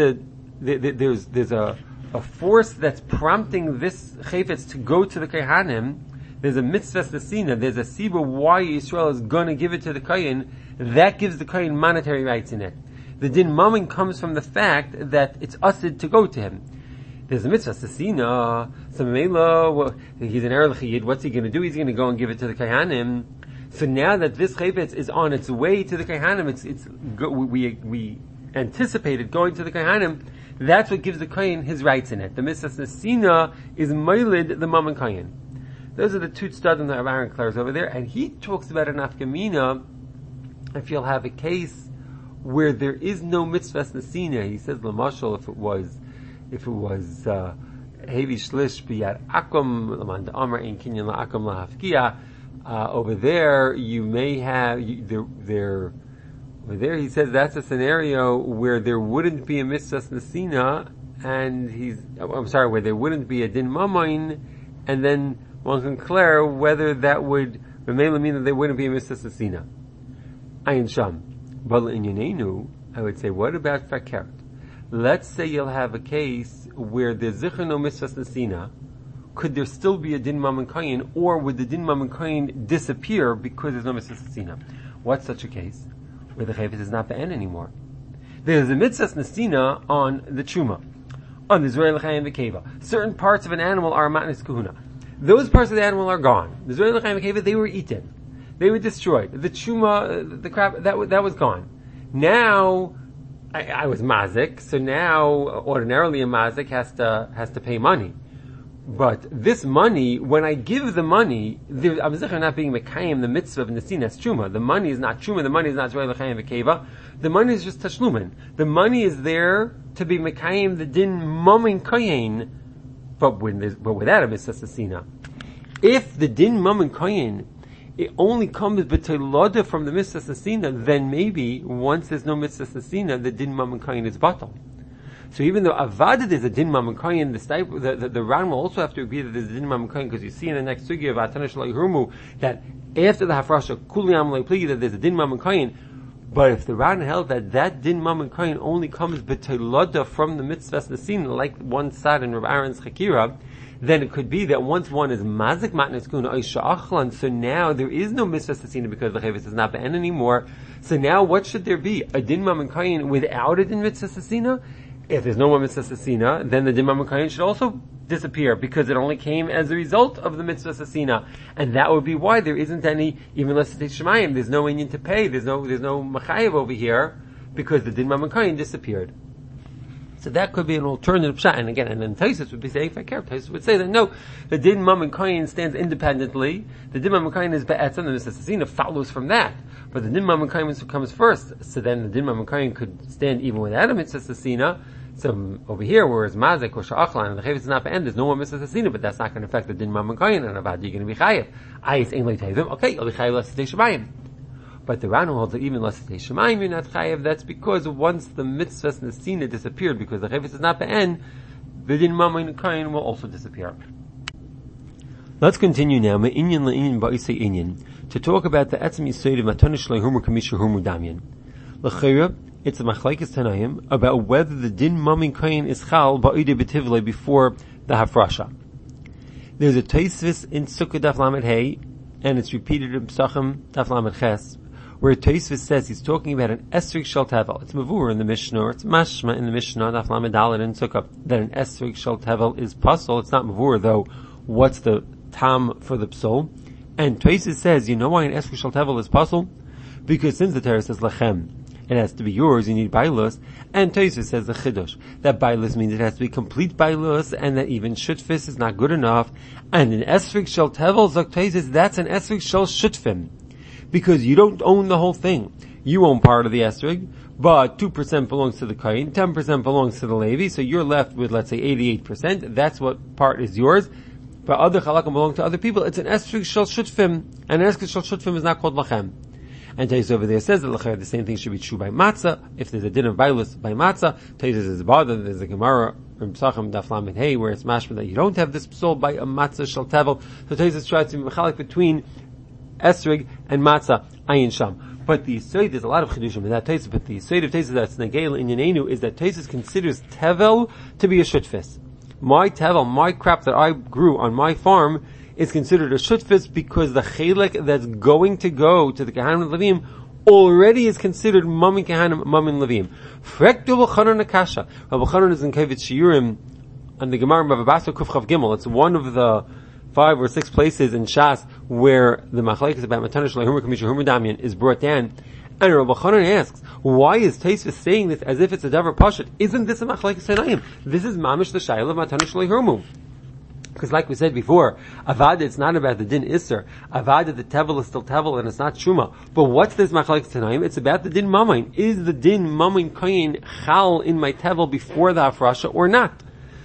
a force that's prompting this chayfetz to go to the Kehanim, there's a mitzvah nesina, there's a siba why Yisrael is going to give it to the Kohen, that gives the Kohen monetary rights in it. The din mammon comes from the fact that it's asid to go to him. There's a mitzvah sesina, so he's an erel chiyid, what's he going to do? He's going to go and give it to the Kehanim. So now that this chayfetz is on its way to the Kehanim, we anticipated going to the Kehanim, that's what gives the Kohen his rights in it. The mitzvah sesina is mailid the mammon Kohen. Those are the two studim that Aaron declares over there, and he talks about an afkamina, if you'll have a case where there is no mitzvah nesina. He says lamashal, if it was hevi shlish biyad akum lamand amar in kinyan la'akum lahafkia. Over there, you may have over there. He says that's a scenario where there wouldn't be a mitzvah nesina, and where there wouldn't be a din mammon, and then one can declare whether that would mean that there wouldn't be a mitzvah nesina. Ayin sham. But in Yanenu, I would say, what about fakert? Let's say you'll have a case where there's zichron no mitzvahs nesina. Could there still be a din mammon kayin, or would the din mammon kayin disappear because there's no mitzvahs nesina? What's such a case where the chayvus is not be'en anymore? There's a mitzvahs nesina on the truma, on the zrei l'chaim v'keva. Certain parts of an animal are matnis kahuna. Those parts of the animal are gone. The zrei l'chaim v'keva, they were eaten. They were destroyed. The truma, the crap, that was gone. Now, I was mazik, so now ordinarily a mazik has to pay money. But this money, when I give the money, I'm not being mekayim the mitzvah of nesinas truma. The money is not truma. The money is not zrei l'chaim v'keva. The money is just tashlumin. The money is there to be mekayim the din mammon koyin, but without a mitzvah sasina. If the din mammon koyin, it only comes b'toilada from the mitzvah sasina, then maybe once there's no mitzvah sasina, the din mammon koyin is batal. So even though avada there's a din mammon koyin, the Ran will also have to agree that there's a din mammon koyin, because you see in the next sugya of Atana Shalai Hurmu that after the hafrasha kuliyam le'pligi that there's a din mammon koyin. But if the Ran held that din mammon koyin only comes b'toilada from the mitzvah sasina, like one side in Rav Aaron's chakira, then it could be that once one is mazik matnes kuna oisha achlan, so now there is no mitzvah sasina because the chayvus is not be'en anymore. So now what should there be? A din mammon koyin without a din mitzvah sasina? If there's no more mitzvah sasina, then the din mammon koyin should also disappear because it only came as a result of the mitzvah sasina, and that would be why there isn't any, even less to shemayim. There's no inyan to pay. There's no machayev over here because the din mammon koyin disappeared. So that could be an alternative shot. And again, and then Taisus would be saying, if I care, Taisus would say that no, the din mammon koyin stands independently. The din mammon koyin is be'etzem, the mitzvah sasina follows from that. But the din mammon koyin comes first. So then the din mammon koyin could stand even without a mitzvah sasina. So over here, whereas mazik or sha'achlan and the chayvus is not be'en, there's no more mitzvah sasina, but that's not going to affect the din mammon koyin, and about you're going to be chayev. Ayis ein le'tayvim. Okay, you'll be chayev less tei shemayim. But the Ranu holds that even less tei shemayim you're not chayev. That's because once the mitzvah nesina disappeared, because the chayvus is not be'en, the din mammon koyin will also disappear. Let's continue now, me'inyan le'inyan ba'isei inyan, to talk about the etzem yisod of matana shlei humur kamisha humur damyan. L'chayra, it's a machlekes tanayim about whether the din mammon koyin is chal ba'idei b'tivlei before the hafrasha. There's a Tosfos in Sukkah Daf Lamed Hey, and it's repeated in Psachim Daf Lamed Ches, where Tosfos says he's talking about an esrig shel tevel. It's mavur in the Mishnah, or it's mashma in the Mishnah Daf Lamed Daled in Sukkah that an esrig shel tevel is pasul. It's not mavur though. What's the tam for the psul? And Tosfos says, you know why an esrig shel tevel is pasul? Because since the Torah says lachem, it has to be yours, you need bailus, and Tosfos says the chidush, that bailus means it has to be complete bailus, and that even shutfis is not good enough, and an esrig shel tevel, zok Tosfos, that's an esrig shel shutfim, because you don't own the whole thing. You own part of the esrig, but 2% belongs to the kain, 10% belongs to the levi, so you're left with, let's say, 88%, that's what part is yours, but other chalakim belong to other people. It's an esrig shel shutfim, and an esrig shel shutfim is not called lachem. And Taisus over there says that the same thing should be true by matzah. If there's a din of bailus by matzah, Taisus is bothered. There's a Gemara from Psachim Daf Lamed Hey where it's mashma that you don't have this psul by a matzah shel tevel. So Taisus tries to be mechalik between esrig and matzah ayin sham. But the yisod, there's a lot of chidushim in that Taisus. But the yisod of Taisus that's negel in Yanenu is that Taisus considers tevel to be a shutfis. My tevel, my crap that I grew on my farm, is considered a shutfis because the chelek that's going to go to the Kahanim and Levim already is considered mamin Kahanim, mamin Levim. Frektu B'chanan Akasha. B'chanan is in Kavit Shiurim on the Gemara of Abaso Kufchav Gimel. It's one of the 5 or 6 places in Shas where the machlekes about Matana Shlei Humur Kamisha Humur Damyan is brought down. And Rabbi Chanan asks, why is Tosfos saying this as if it's a davar pashut? Isn't this a machlekes tanayim? This is mamish the shayla of Matana Shlei Humur. Because like we said before, Avada, it's not about the din Isser. Avada, the tevel is still tevel and it's not Shuma. But what's this machlekes tanaim? It's about the din mamain. Is the din mamain koyin chal in my tevel before the hafrasha or not?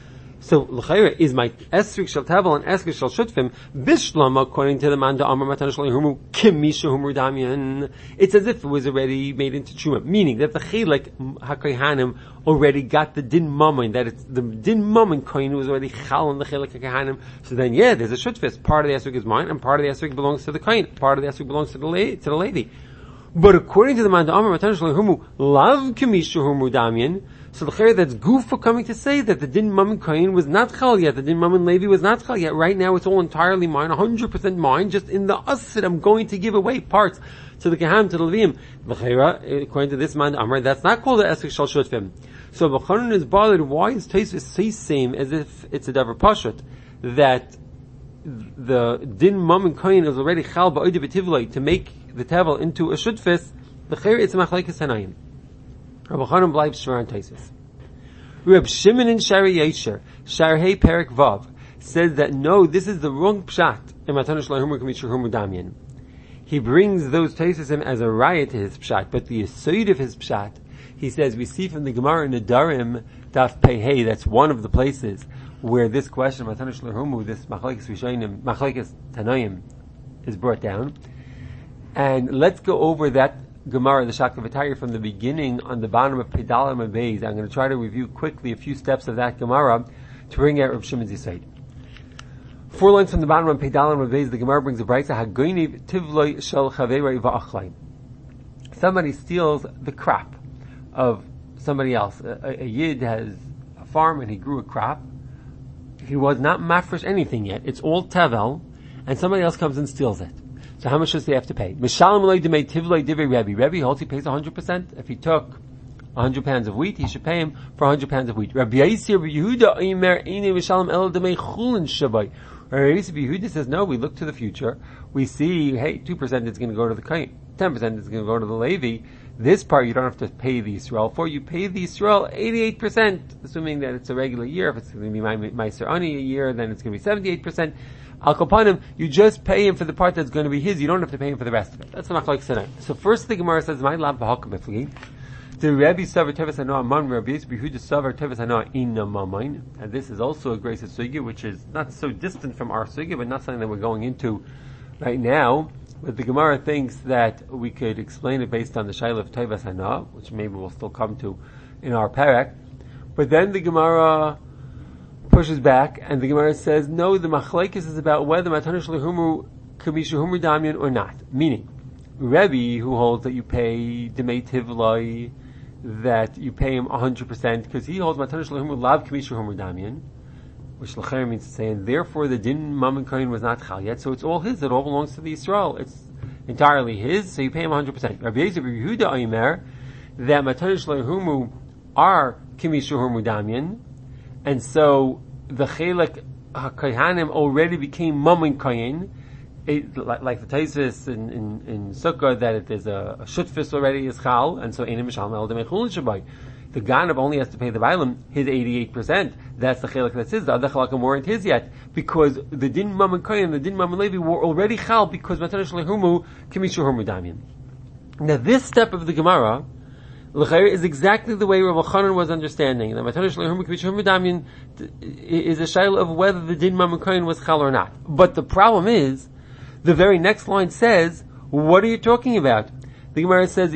So, l'chayra, is my esrik shel tevel and esrik shel shutfim bishlam according to the man da amar matan shel humu kimisha humur damyan. It's as if it was already made into truma, meaning that the chilek hakohanim already got the din mamain, that it's the din mamain koyin was already chal in the chilek hakohanim. So then, yeah, there's a shutfis. Part of the esrik is mine, and part of the esrik belongs to the koyin. Part of the esrik belongs to the lady. But according to the man Amar Matanish Lehumu, Lav Kamishu Humu Damyan, so the Chayyim that's Gufa coming to say that the Din Mammon Kayin was not Chal yet, the Din Mammon Levi was not Chal yet. Right now it's all entirely mine, 100% mine, just in the Asid I'm going to give away parts to the Kaham, to the Levim. According to this man Amar, that's not called the Esrik Shal Shutfim. So B'chanan is bothered, why is Taisvis say same as if it's a Davar Pashut, that the Din Mammon Kayin is already Chal Ba'oidi B'tivlai to make the Tevel into a Shutfis, the Chayyim it's a Machlekes Hanayim. Rabbi Chanan bleibt schwer on Taisus. Reb Shimon in Shari Yesher, Sharhei Perik Vav, says that no, this is the wrong pshat in Matanish Lahumur Kamishur Humur Damyan. He brings those Taisusim as a riot to his pshat, but the Yesod of his pshat, he says, we see from the Gemara in Nedarim, Daf Pei, that's one of the places where this question, Matanish Lahumur, this Machlekes Rishayim, Machlekes Tanayim, is brought down. And let's go over that Gemara, the Shakavatayr, from the beginning on the bottom of Pedalim and Beis. I'm going to try to review quickly a few steps of that Gemara to bring out Reb Shimon's Yisayid. 4 lines from the bottom of Pedalim and Beis, the Gemara brings a brayta, Hagoyniv tivloi shel chaverei va'achlai. Somebody steals the crop of somebody else. A Yid has a farm and he grew a crop. He was not mafresh anything yet. It's all tevel, and somebody else comes and steals it. So how much does he have to pay? Rebbe holds he pays 100%. If he took 100 pounds of wheat, he should pay him for 100 pounds of wheat. Rabbi Yehuda says, no, we look to the future. We see, hey, 2% is going to go to the Kain, 10% is going to go to the Levi. This part you don't have to pay the Yisrael for. You pay the Yisrael 88%, assuming that it's a regular year. If it's going to be Meiser Ani a year, then it's going to be 78%. Al Kapanim, you just pay him for the part that's going to be his. You don't have to pay him for the rest of it. That's the Machlokes Tanai. So first the Gemara says, "My lab b'halkom b'fligi." The Rebbe Savar Teves Hanoah Man Rabbi Yehuda Savar Teves Hanoah Ina Mamain, and this is also a grace of sugya, which is not so distant from our sugya, but not something that we're going into right now. But the Gemara thinks that we could explain it based on the Shaila of Teves Hanoah, which maybe we'll still come to in our parak. But then the Gemara pushes back, and the Gemara says, no, the machlekes is about whether Matanish Lehumu Kamishu Humur Damyan or not. Meaning, Rebbe, who holds that you pay Demei Tivlai, that you pay him 100%, because he holds Matanish Lehumu Lav Kamishu Humur Damyan, which L'cher means to say, and therefore the Din Mammon Kain was not Chal yet, so it's all his, it all belongs to the Yisrael. It's entirely his, so you pay him 100%. Rabbi Yehuda Omer, that Matanish Lehumu are Kamishu Humur Damyan, and so the Chelek HaKayhanim already became Mammon Kayin, like the Taisus in Sukkah, that there's a Shutfis already is Chal, and so Einim Mishalem El Demei Chulin Shabai. The Ganav only has to pay the Bailam his 88%. That's the Chelek that's his. The other Chalakim weren't his yet, because the Din Mammon Kayin, the Din Mammon Levi were already Chal, because Matanish Lehumu Kamishu Humur Damyan. Now this step of the Gemara is exactly the way Rabbi Chanan was understanding. The Matanish Lehumu Kamishu Humur Damyan is a shaila of whether the Din Mammon Kayin was Chal or not. But the problem is, the very next line says, what are you talking about? The Gemara says,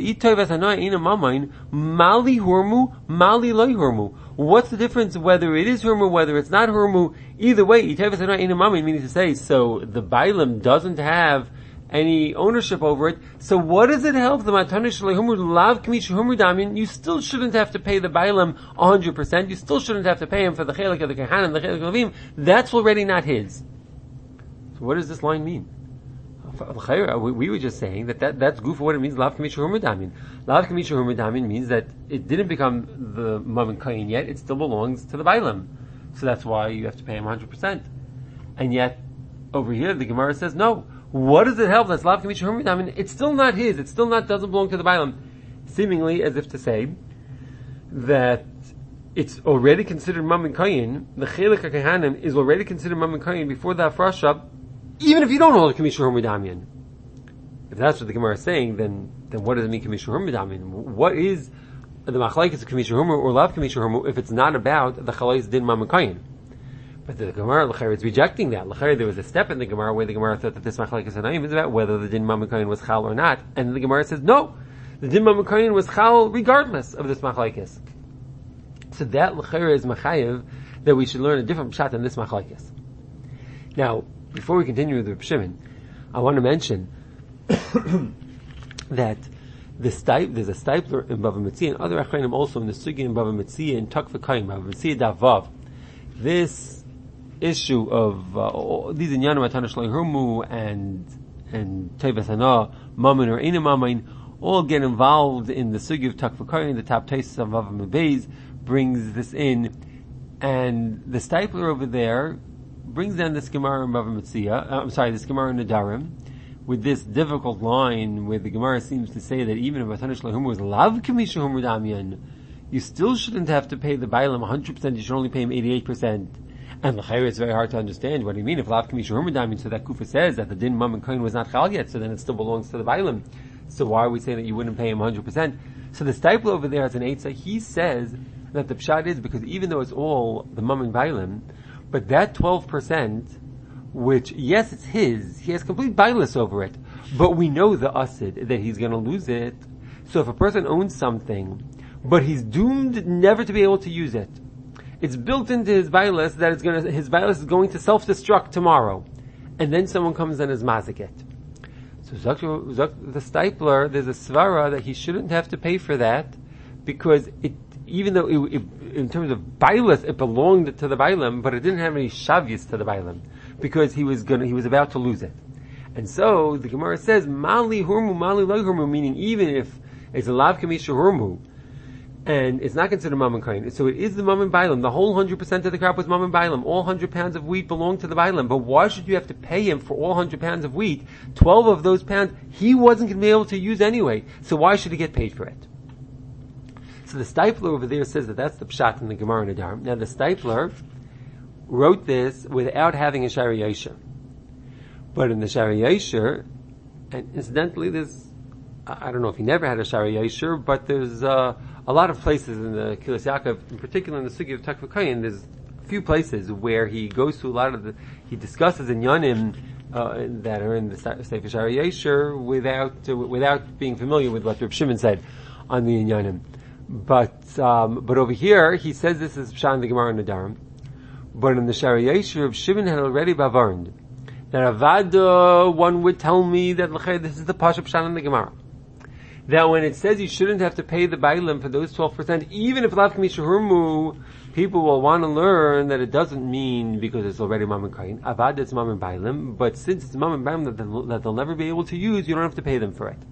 Mali Hurmu, Mali Loi Hurmu. What's the difference whether it is Hurmu, whether it's not Hurmu? Either way, meaning to say, so the Bailam doesn't have any ownership over it. So what does it help the Matanish Lehumu Lav Kamishu Humur Damyan? You still shouldn't have to pay the Bailam 100%. You still shouldn't have to pay him for the Chelek of the Kahanim, the Chelek of the Levim. That's already not his. So what does this line mean? We were just saying that's good for what it means. Lav Kamishu Humur Damyan. Lav Kamishu Humur Damyan means that it didn't become the Mammon Kayin yet. It still belongs to the Bailam. So that's why you have to pay him 100%. And yet, over here, the Gemara says, no. What does it help? That's Lav Kamishu Humur Damyan. It's still not his. It still doesn't belong to the Bailam. Seemingly as if to say that it's already considered Mammon Kayin. The Chelek HaKahanim is already considered Mammon Kayin before the Hafrasha, even if you don't hold Kamishu Humur Damyan. If that's what the Gemara is saying, then what does it mean Kamishu Humur Damyan? What is the Machlekes of Kamishu Humur or Lav Kamishu Humur if it's not about the Chalais Din Mammon Kayin? But the Gemara L'cher is rejecting that. L'cher, there was a step in the Gemara where the Gemara thought that this Machlekes Hanayim is about whether the Din Mammon Kayin was Chal or not, and the Gemara says no, the Din Mammon Kayin was Chal regardless of this Machlekes. So that L'cher is Machayev that we should learn a different pshat than this Machlekes. Now, before we continue with the Reb Shimon, I want to mention that There's a stipler in Bava Metzia and other Achronim also in the Sugi in Bava Metzia and Tuk V'Kayim, Bava Metzia Davav. This issue of these inyanim Atana Shloi Hurmu and Tevas Hana, Mammon or Eina Mammon, all get involved in the Sugi of Tuk V'Kayim. The top taste of Bava Mebeis brings this in, and the stipler over there brings down this Gemara in Bava Metzia. This Gemara in Nedarim, with this difficult line where the Gemara seems to say that even if Atana Shloi Hurmu was lav kamisha humru damian, you still shouldn't have to pay the Bailam 100%, you should only pay him 88%. And l'chayr, it's very hard to understand. What do you mean? If lav kamisha humru damian, so that Kufa says that the din mum and kohen was not chal yet, so then it still belongs to the Bailam. So why are we saying that you wouldn't pay him 100%? So the stipler over there has an eitzah. He says that the pshat is because even though it's all the mum and Bailam, but that 12%, which, yes, it's his. He has complete bias over it. But we know the asid, that he's going to lose it. So if a person owns something, but he's doomed never to be able to use it, it's built into his bias that his bias is going to self-destruct tomorrow. And then someone comes and is mazik it. So the stipler, there's a svara that he shouldn't have to pay for that, because even though in terms of bias, it belonged to the Bailam, but it didn't have any shavyas to the Bailam, because he was about to lose it. And so the Gemara says, Mali hurmu, Mali lo hurmu, meaning even if it's a lav kamisha hurmu, and it's not considered mum and kain, so it is the mum and bailam. The whole 100% of the crop was mum and bailam. All 100 pounds of wheat belonged to the bailam. But why should you have to pay him for all 100 pounds of wheat? 12 of those pounds he wasn't going to be able to use anyway. So why should he get paid for it? So the stipler over there says that that's the pshat in the Gemara Nedarim. Now the stipler wrote this without having a Shari Yosher. But in the Shari Yosher, and incidentally I don't know if he never had a Shari Yosher, but there's a lot of places in the Kilas Yaakov, in particular in the Sugi of Tuk V'Kayim, there's a few places where he goes through a lot of he discusses in Yanim that are in the Sefer Shari Yosher without being familiar with what Reb Shimon said on the Yanim. But over here, he says this is Pshat in the Gemara Nedarim. But in the Shari Yosher, Reb Shimon had already bavarned that Avada, one would tell me that this is the Pasha Pshat in the Gemara. That when it says you shouldn't have to pay the Bailam for those 12%, even if Lav Kamisha Hurmu, people will want to learn that it doesn't mean because it's already Mam and Kain. Avada, it's Mam and Bailam, but since it's Mam and Bailam that they'll never be able to use, you don't have to pay them for it.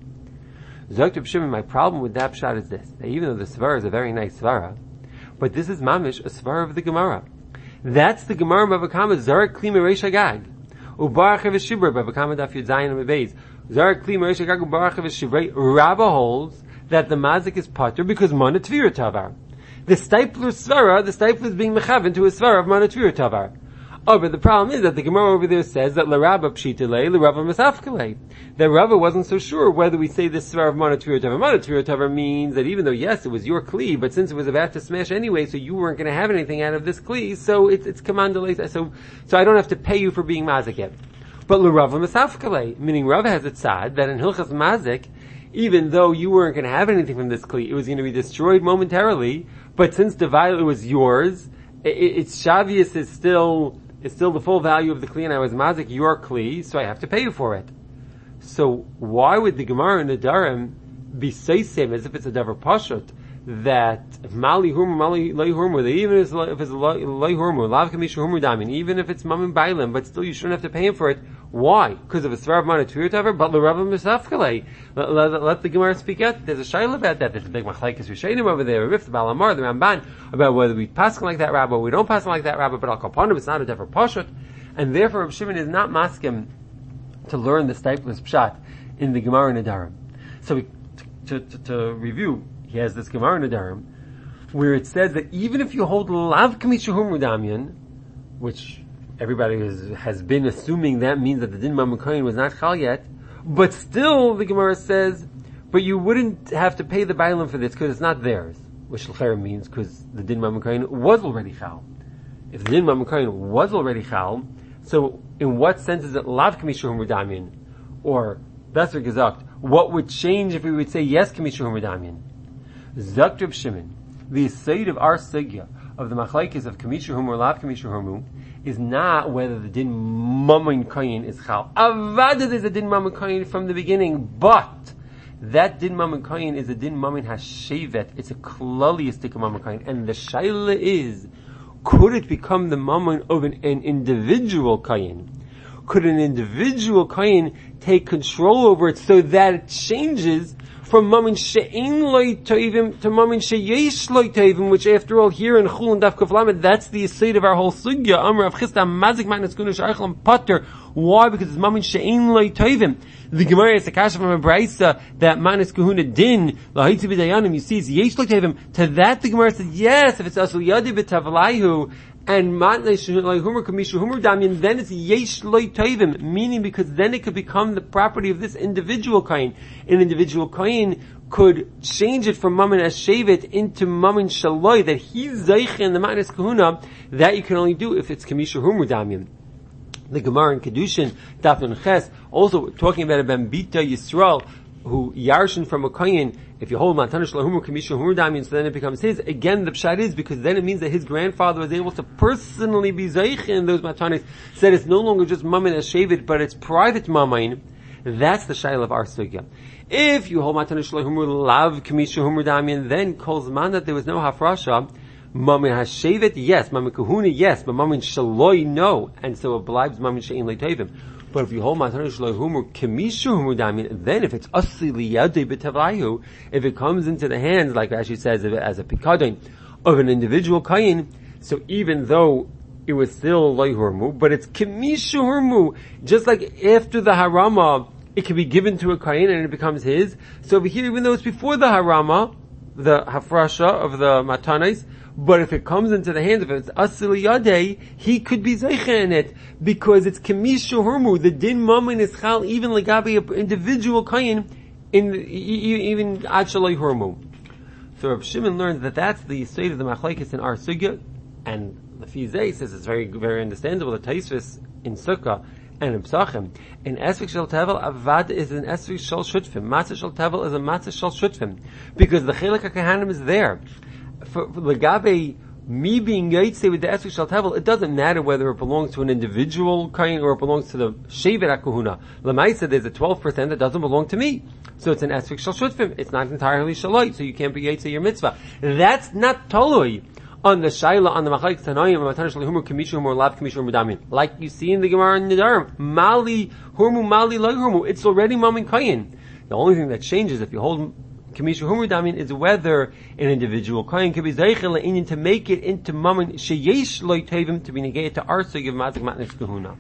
Zok Reb Shimon, my problem with that Pshat is this, that even though the Svara is a very nice Svara, but this is Mamish, a Svara of the Gemara. That's the Gemara Bava Kama, Zarak Kli Mereish Hagag. Ubarach V'Shibra, Bava Kama Daf Yud Zayin Mebeis. Zarak Kli Mereish Hagag, Ubarach V'Shibra. Rabba holds that the mazik is pater because Mana Tvira Tavar. The stipler Svara, the stipler is being mechaven to a Svara of Mana Tvira Tavar. Oh, but the problem is that the Gemara over there says that L'Rabba Pshitale, L'Rabba Masafkale. That Rava wasn't so sure whether we say this Svar of Mana Tvira Tavar. Mana Tvira Tavar means that even though, yes, it was your Kli, but since it was about to smash anyway, so you weren't going to have anything out of this Kli, so it's commandale, so I don't have to pay you for being Mazik yet. But L'Rabba Masafkale, meaning Rava has it sad that in Hilchas Mazik, even though you weren't going to have anything from this Kli, it was going to be destroyed momentarily, but since the value was yours, its Shavius is still the full value of the Kli, and I was Mazik your Kli, so I have to pay you for it. So why would the Gemara in Nedarim be so same as if it's a Davar Pashut that Mali Hurmu, Mali Lei Hurmu, that even if it's Lei Hurmu, Lav Kamisha Hurmu Damin, even if it's Mam and Bailim, but still you shouldn't have to pay him for it. Why? Because of a Svar of Mana Tvira Tavar, but L'Rabba Misafkale. Let the Gemara speak out. There's a shayla about that. There's a big machlekes Rishonim over there, Rif, the Balamar, the Ramban, about whether we pass like that Rabba or we don't pass like that Rabba, but Al Kaponim, it's not a Davar Pashut, and therefore Reb Shimon is not maskim to learn the stipler's pshat in the Gemara Nedarim. So to review, he has this Gemara Nedarim where it says that even if you hold Lav Kamisha Hurmu Damyan, which everybody has been assuming that means that the Din Mam Kohen was not Chal yet, but still the Gemara says, but you wouldn't have to pay the Bailam for this because it's not theirs, which L'chera means because the Din Mam Kohen was already Chal. If the Din Mam Kohen was already Chal, so in what sense is it Lav Kamisha Hurmu Damyan? Or, besser gesagt, what would change if we would say yes Kamisha Hurmu Damyan? Zakt Reb Shimon, the side of our sigya, of the machlaikis of Kamisha Hurmu or Lav Kamisha Hurmu, is not whether the Din Mammon Kohen is Chal. Avada there's a Din Mammon Kohen from the beginning, but that din mammon kain is a din mammon hashevet. It's a klaliistic mammon kain. And the shaila is, could it become the mammon of an individual kain? Could an individual kain take control over it so that it changes from mammon she'ein loy toivim to mammon she'yesh loy toivim, which after all here in Chul and Daf Kuf Lamed, that's the aside of our whole sugya. Amr Rav Chisda mazik matnas gunu sh'archlam pater. Why? Because it's mammon she'ein loy toivim. The Gemara is a kasha from a braysa that manas kahuna din lahitzi b'dayanim. You see, it's yesh loy toivim. To that the Gemara says yes, if it's asul yadi b'tavlayhu and matnei humor kamishu humor damyan, then it's yesh loy toivim, meaning because then it could become the property of this individual kain. An individual kain could change it from mammon hashevet into mammon shaloi, that he's zeich in the matnas kahuna. That you can only do if it's kamishu humor damyan. The Gemara in Kedushin, Daf Nun Ches, also talking about a Bambita Yisrael, who yarshin from a kain. If you hold matanish lahumur kamishu humur damyan, so then it becomes his. Again, the pshat is because then it means that his grandfather was able to personally be zeich in those matanis. Said it's no longer just mammon hashevet, but it's private mammon. That's the shayla of our sugya. If you hold matanish lahumur lav kamishu humur damyan, then calls man that there was no hafrasha. Mammon hashevet, yes. Mammon kahuna, yes. But mammon shaloi, no. And so it blives mammon she'ein leitavim. But if you hold matanish lahumur kamishu humur damyan, then if it's asli liyadei b'tavlayu, if it comes into the hands, like Rashi says, as a pikadon of an individual kain, so even though it was still loy hurmu, but it's kamishu hurmu, just like after the harama, it can be given to a kain and it becomes his. So over here, even though it's before the harama, the hafrasha of the matanis, but if it comes into the hands of it, it's asil yadei, he could be zeicha in it, because it's kamishu hurmu. The din mammon is chal, even legabi an individual kain, even ad shaloi hurmu. So Rav Shimon learns that that's the state of the machlekes in our sugya, and the Fizeh says it's very, very understandable. The Taisvis in Sukkah and in Psachim, in Esrik Shel Tevel, Avad is an Esrik Shel Shutfim. Matzah Shel Tevel is a Matzah Shel Shutfim. Because the Chelek HaKahanim is there. For Legabe, me being Yaitse with the Esrik Shel Tevel, it doesn't matter whether it belongs to an individual kain or it belongs to the Shevet HaKahuna. Lamaisa, there's a 12% that doesn't belong to me. So it's an Esrik Shel Shutfim. It's not entirely Shaloi, so you can't be Yaitse your mitzvah. That's not Toloi on the Shaila, on the Machlekes Tanoim, Matanish Lahumur Kamishu Humur Lav Kamishu Humur Damin. Like you see in the Gemara in Nidarim. Mali Hurmu, Mali Lag Hurmu. It's already Mammon Kayin. The only thing that changes if you hold Kamishu Humur Damin is whether an individual Kayin can be Zeichel Inyan to make it into Mammon Sheyesh Loi Tevim to be negated to Arsa Give Mazik Matnish Kahuna.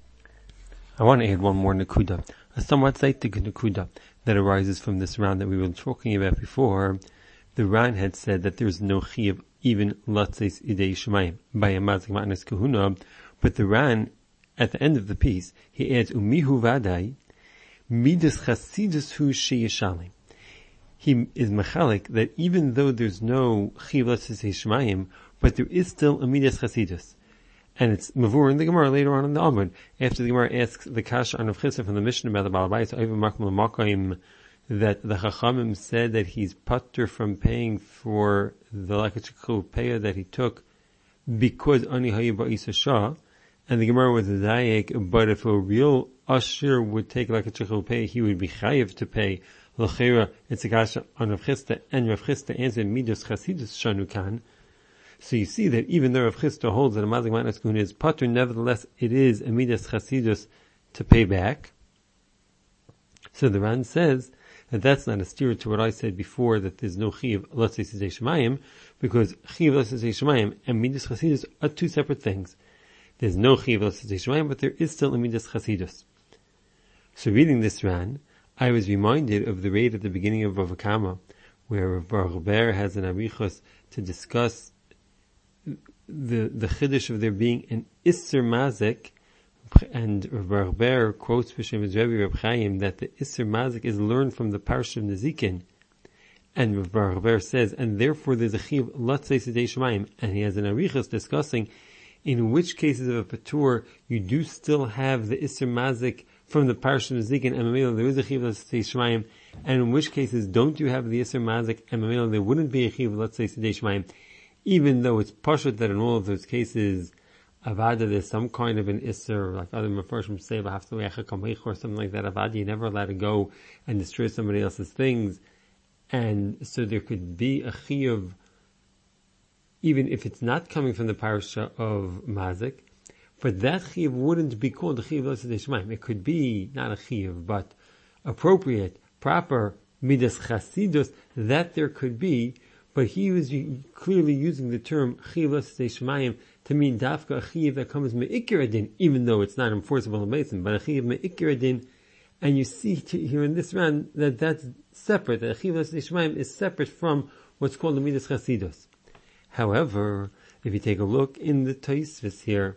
I want to add one more Nakuda. A somewhat Zaitik Nakuda that arises from this round that we were talking about before. The Ran had said that there is no Chiyuv even Latzes Idei Shemayim by a Mazik Matnas Kahuna, but the Ran, at the end of the piece, he adds Umihu Vadai Midas Chasidus Hu Sheyeshalim. He is mechalik that even though there's no Chiyuv Latzes Shemayim, but there is still a Midas Chasidus. And it's Mavur in the Gemara later on in the Amud, after the Gemara asks the Kasha on Rav Chisda from the Mishnah about the Balabais, Oivim Makom L'Makayim, that the Chachamim said that he's putter from paying for the Lakachikhu Peah that he took because Ani Hayi Ba'isa Shah, and the Gemara was a Zayek, but if a real Usher would take Lakachikhu Peah, he would be Chayiv to pay. L'chera, it's a Kasha on Rav Chisda, and Rav Chisda answered Midas Chasidus Shanukan. So you see that even though Rav Chisda holds that a Mazik Matnas Kahuna is putter, nevertheless it is a Midas Chasidus to pay back. So the Ran says that that's not a steer to what I said before, that there's no Chiyuv Latzes Idei Shemayim, because Chiyuv Latzes Idei Shemayim and Midas Chasidus are two separate things. There's no Chiyuv Latzes Idei Shemayim, but there is still a Midas Chasidus. So reading this Ran, I was reminded of the raid at the beginning of Bava Kama, where Rav Baruch Ber has an arichos to discuss the chiddush of there being an Isser Mazik, and Rav Baruch Ber quotes B'Shem his Rebbe Reb Chaim that the Isser Mazik is learned from the Parsha of Nezikin, and Rav Baruch Ber says, and therefore there's a Chiyuv Latzes Idei Shemayim, and he has an arichos discussing in which cases of a patur you do still have the Isser Mazik from the Parsha of Nezikin, and Mamela there is a Chiyuv Latzes Idei Shemayim, and in which cases don't you have the Isser Mazik, and Mamela there wouldn't be a Chiyuv Latzes Idei Shemayim, even though it's pashut that in all of those cases Avada, there's some kind of an Isser, like other Mefarshim say, or something like that. Avada, you're never allowed to go and destroy somebody else's things. And so there could be a Chiyuv, even if it's not coming from the parasha of Mazik, but that Chiyuv wouldn't be called a Chiyuv L'Sei Shemaim. It could be not a Chiyuv, but appropriate, proper, Midas Chasidus, that there could be, but he was clearly using the term Chiyuv L'Sei Shemaim to mean dafka a chiyuv that comes me'ikir adin, even though it's not enforceable in Mason, but a chiyuv me'ikir adin, and you see here in this round that that's separate, that a chiyuv l'sei shemaim is separate from what's called the midas chasidus. However, if you take a look in the Tosfos here,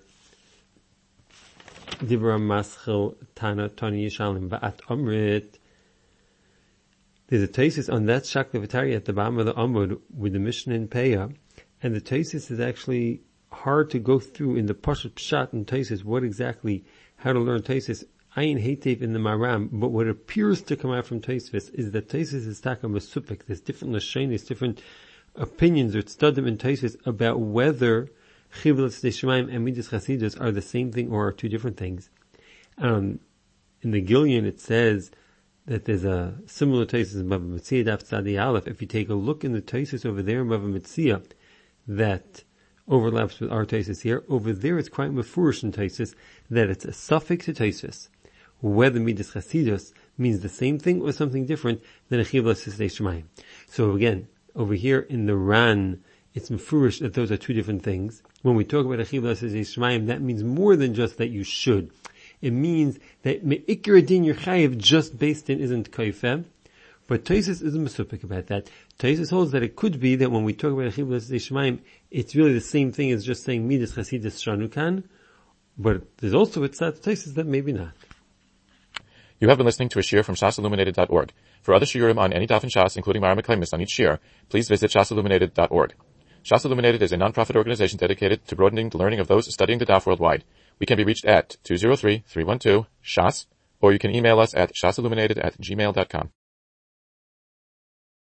Dibra Maschil Tana Tani Yishalim Ba'at Amrit, there's a Tosfos on that Shakla at the bottom of the Amud with the Mishnah in Peah, and the Tosfos is actually hard to go through in the Pashut Pshat and Tosfos what exactly, how to learn Tosfos. Ayin Heitev in the Maram, but what appears to come out from Tosfos is that Tosfos is taka masupik. There's different lashonis, different opinions or tzedadim in Tosfos about whether Chiyuv L'Sei Shemaim and Midas Chasidus are the same thing or are two different things. In the Gilyon it says that there's a similar Tosfos in Bava Metzia Daf Tzadi Aleph. If you take a look in the Tosfos over there in Bava Metzia, that overlaps with our Tosfos here. Over there it's quite mefurish in Tosfos that it's a suffix to Tosfos, whether Midas Chasidus means the same thing or something different than a Chiyuv L'Sei Shemaim. So again, over here in the Ran, it's mefurish that those are two different things. When we talk about a Chiyuv L'Sei Shemaim, that means more than just that you should. It means that me'ikir adin your chayiv just based in isn't kaifem. But Tosfos isn't mesupik about that. Tosfos holds that it could be that when we talk about a Chiyuv L'Sei Shemaim, it's really the same thing as just saying Midas Chasidus Shanukan. But there's also a tzad Tosfos that maybe not. You have been listening to a shiur from shasilluminated.org. For other shiurim on any daf in Shas, including Mara Mekaymis on each shiur, please visit shasilluminated.org. Shas Illuminated is a non-profit organization dedicated to broadening the learning of those studying the daf worldwide. We can be reached at 203-312-SHAS, or you can email us at shasilluminated@gmail.com.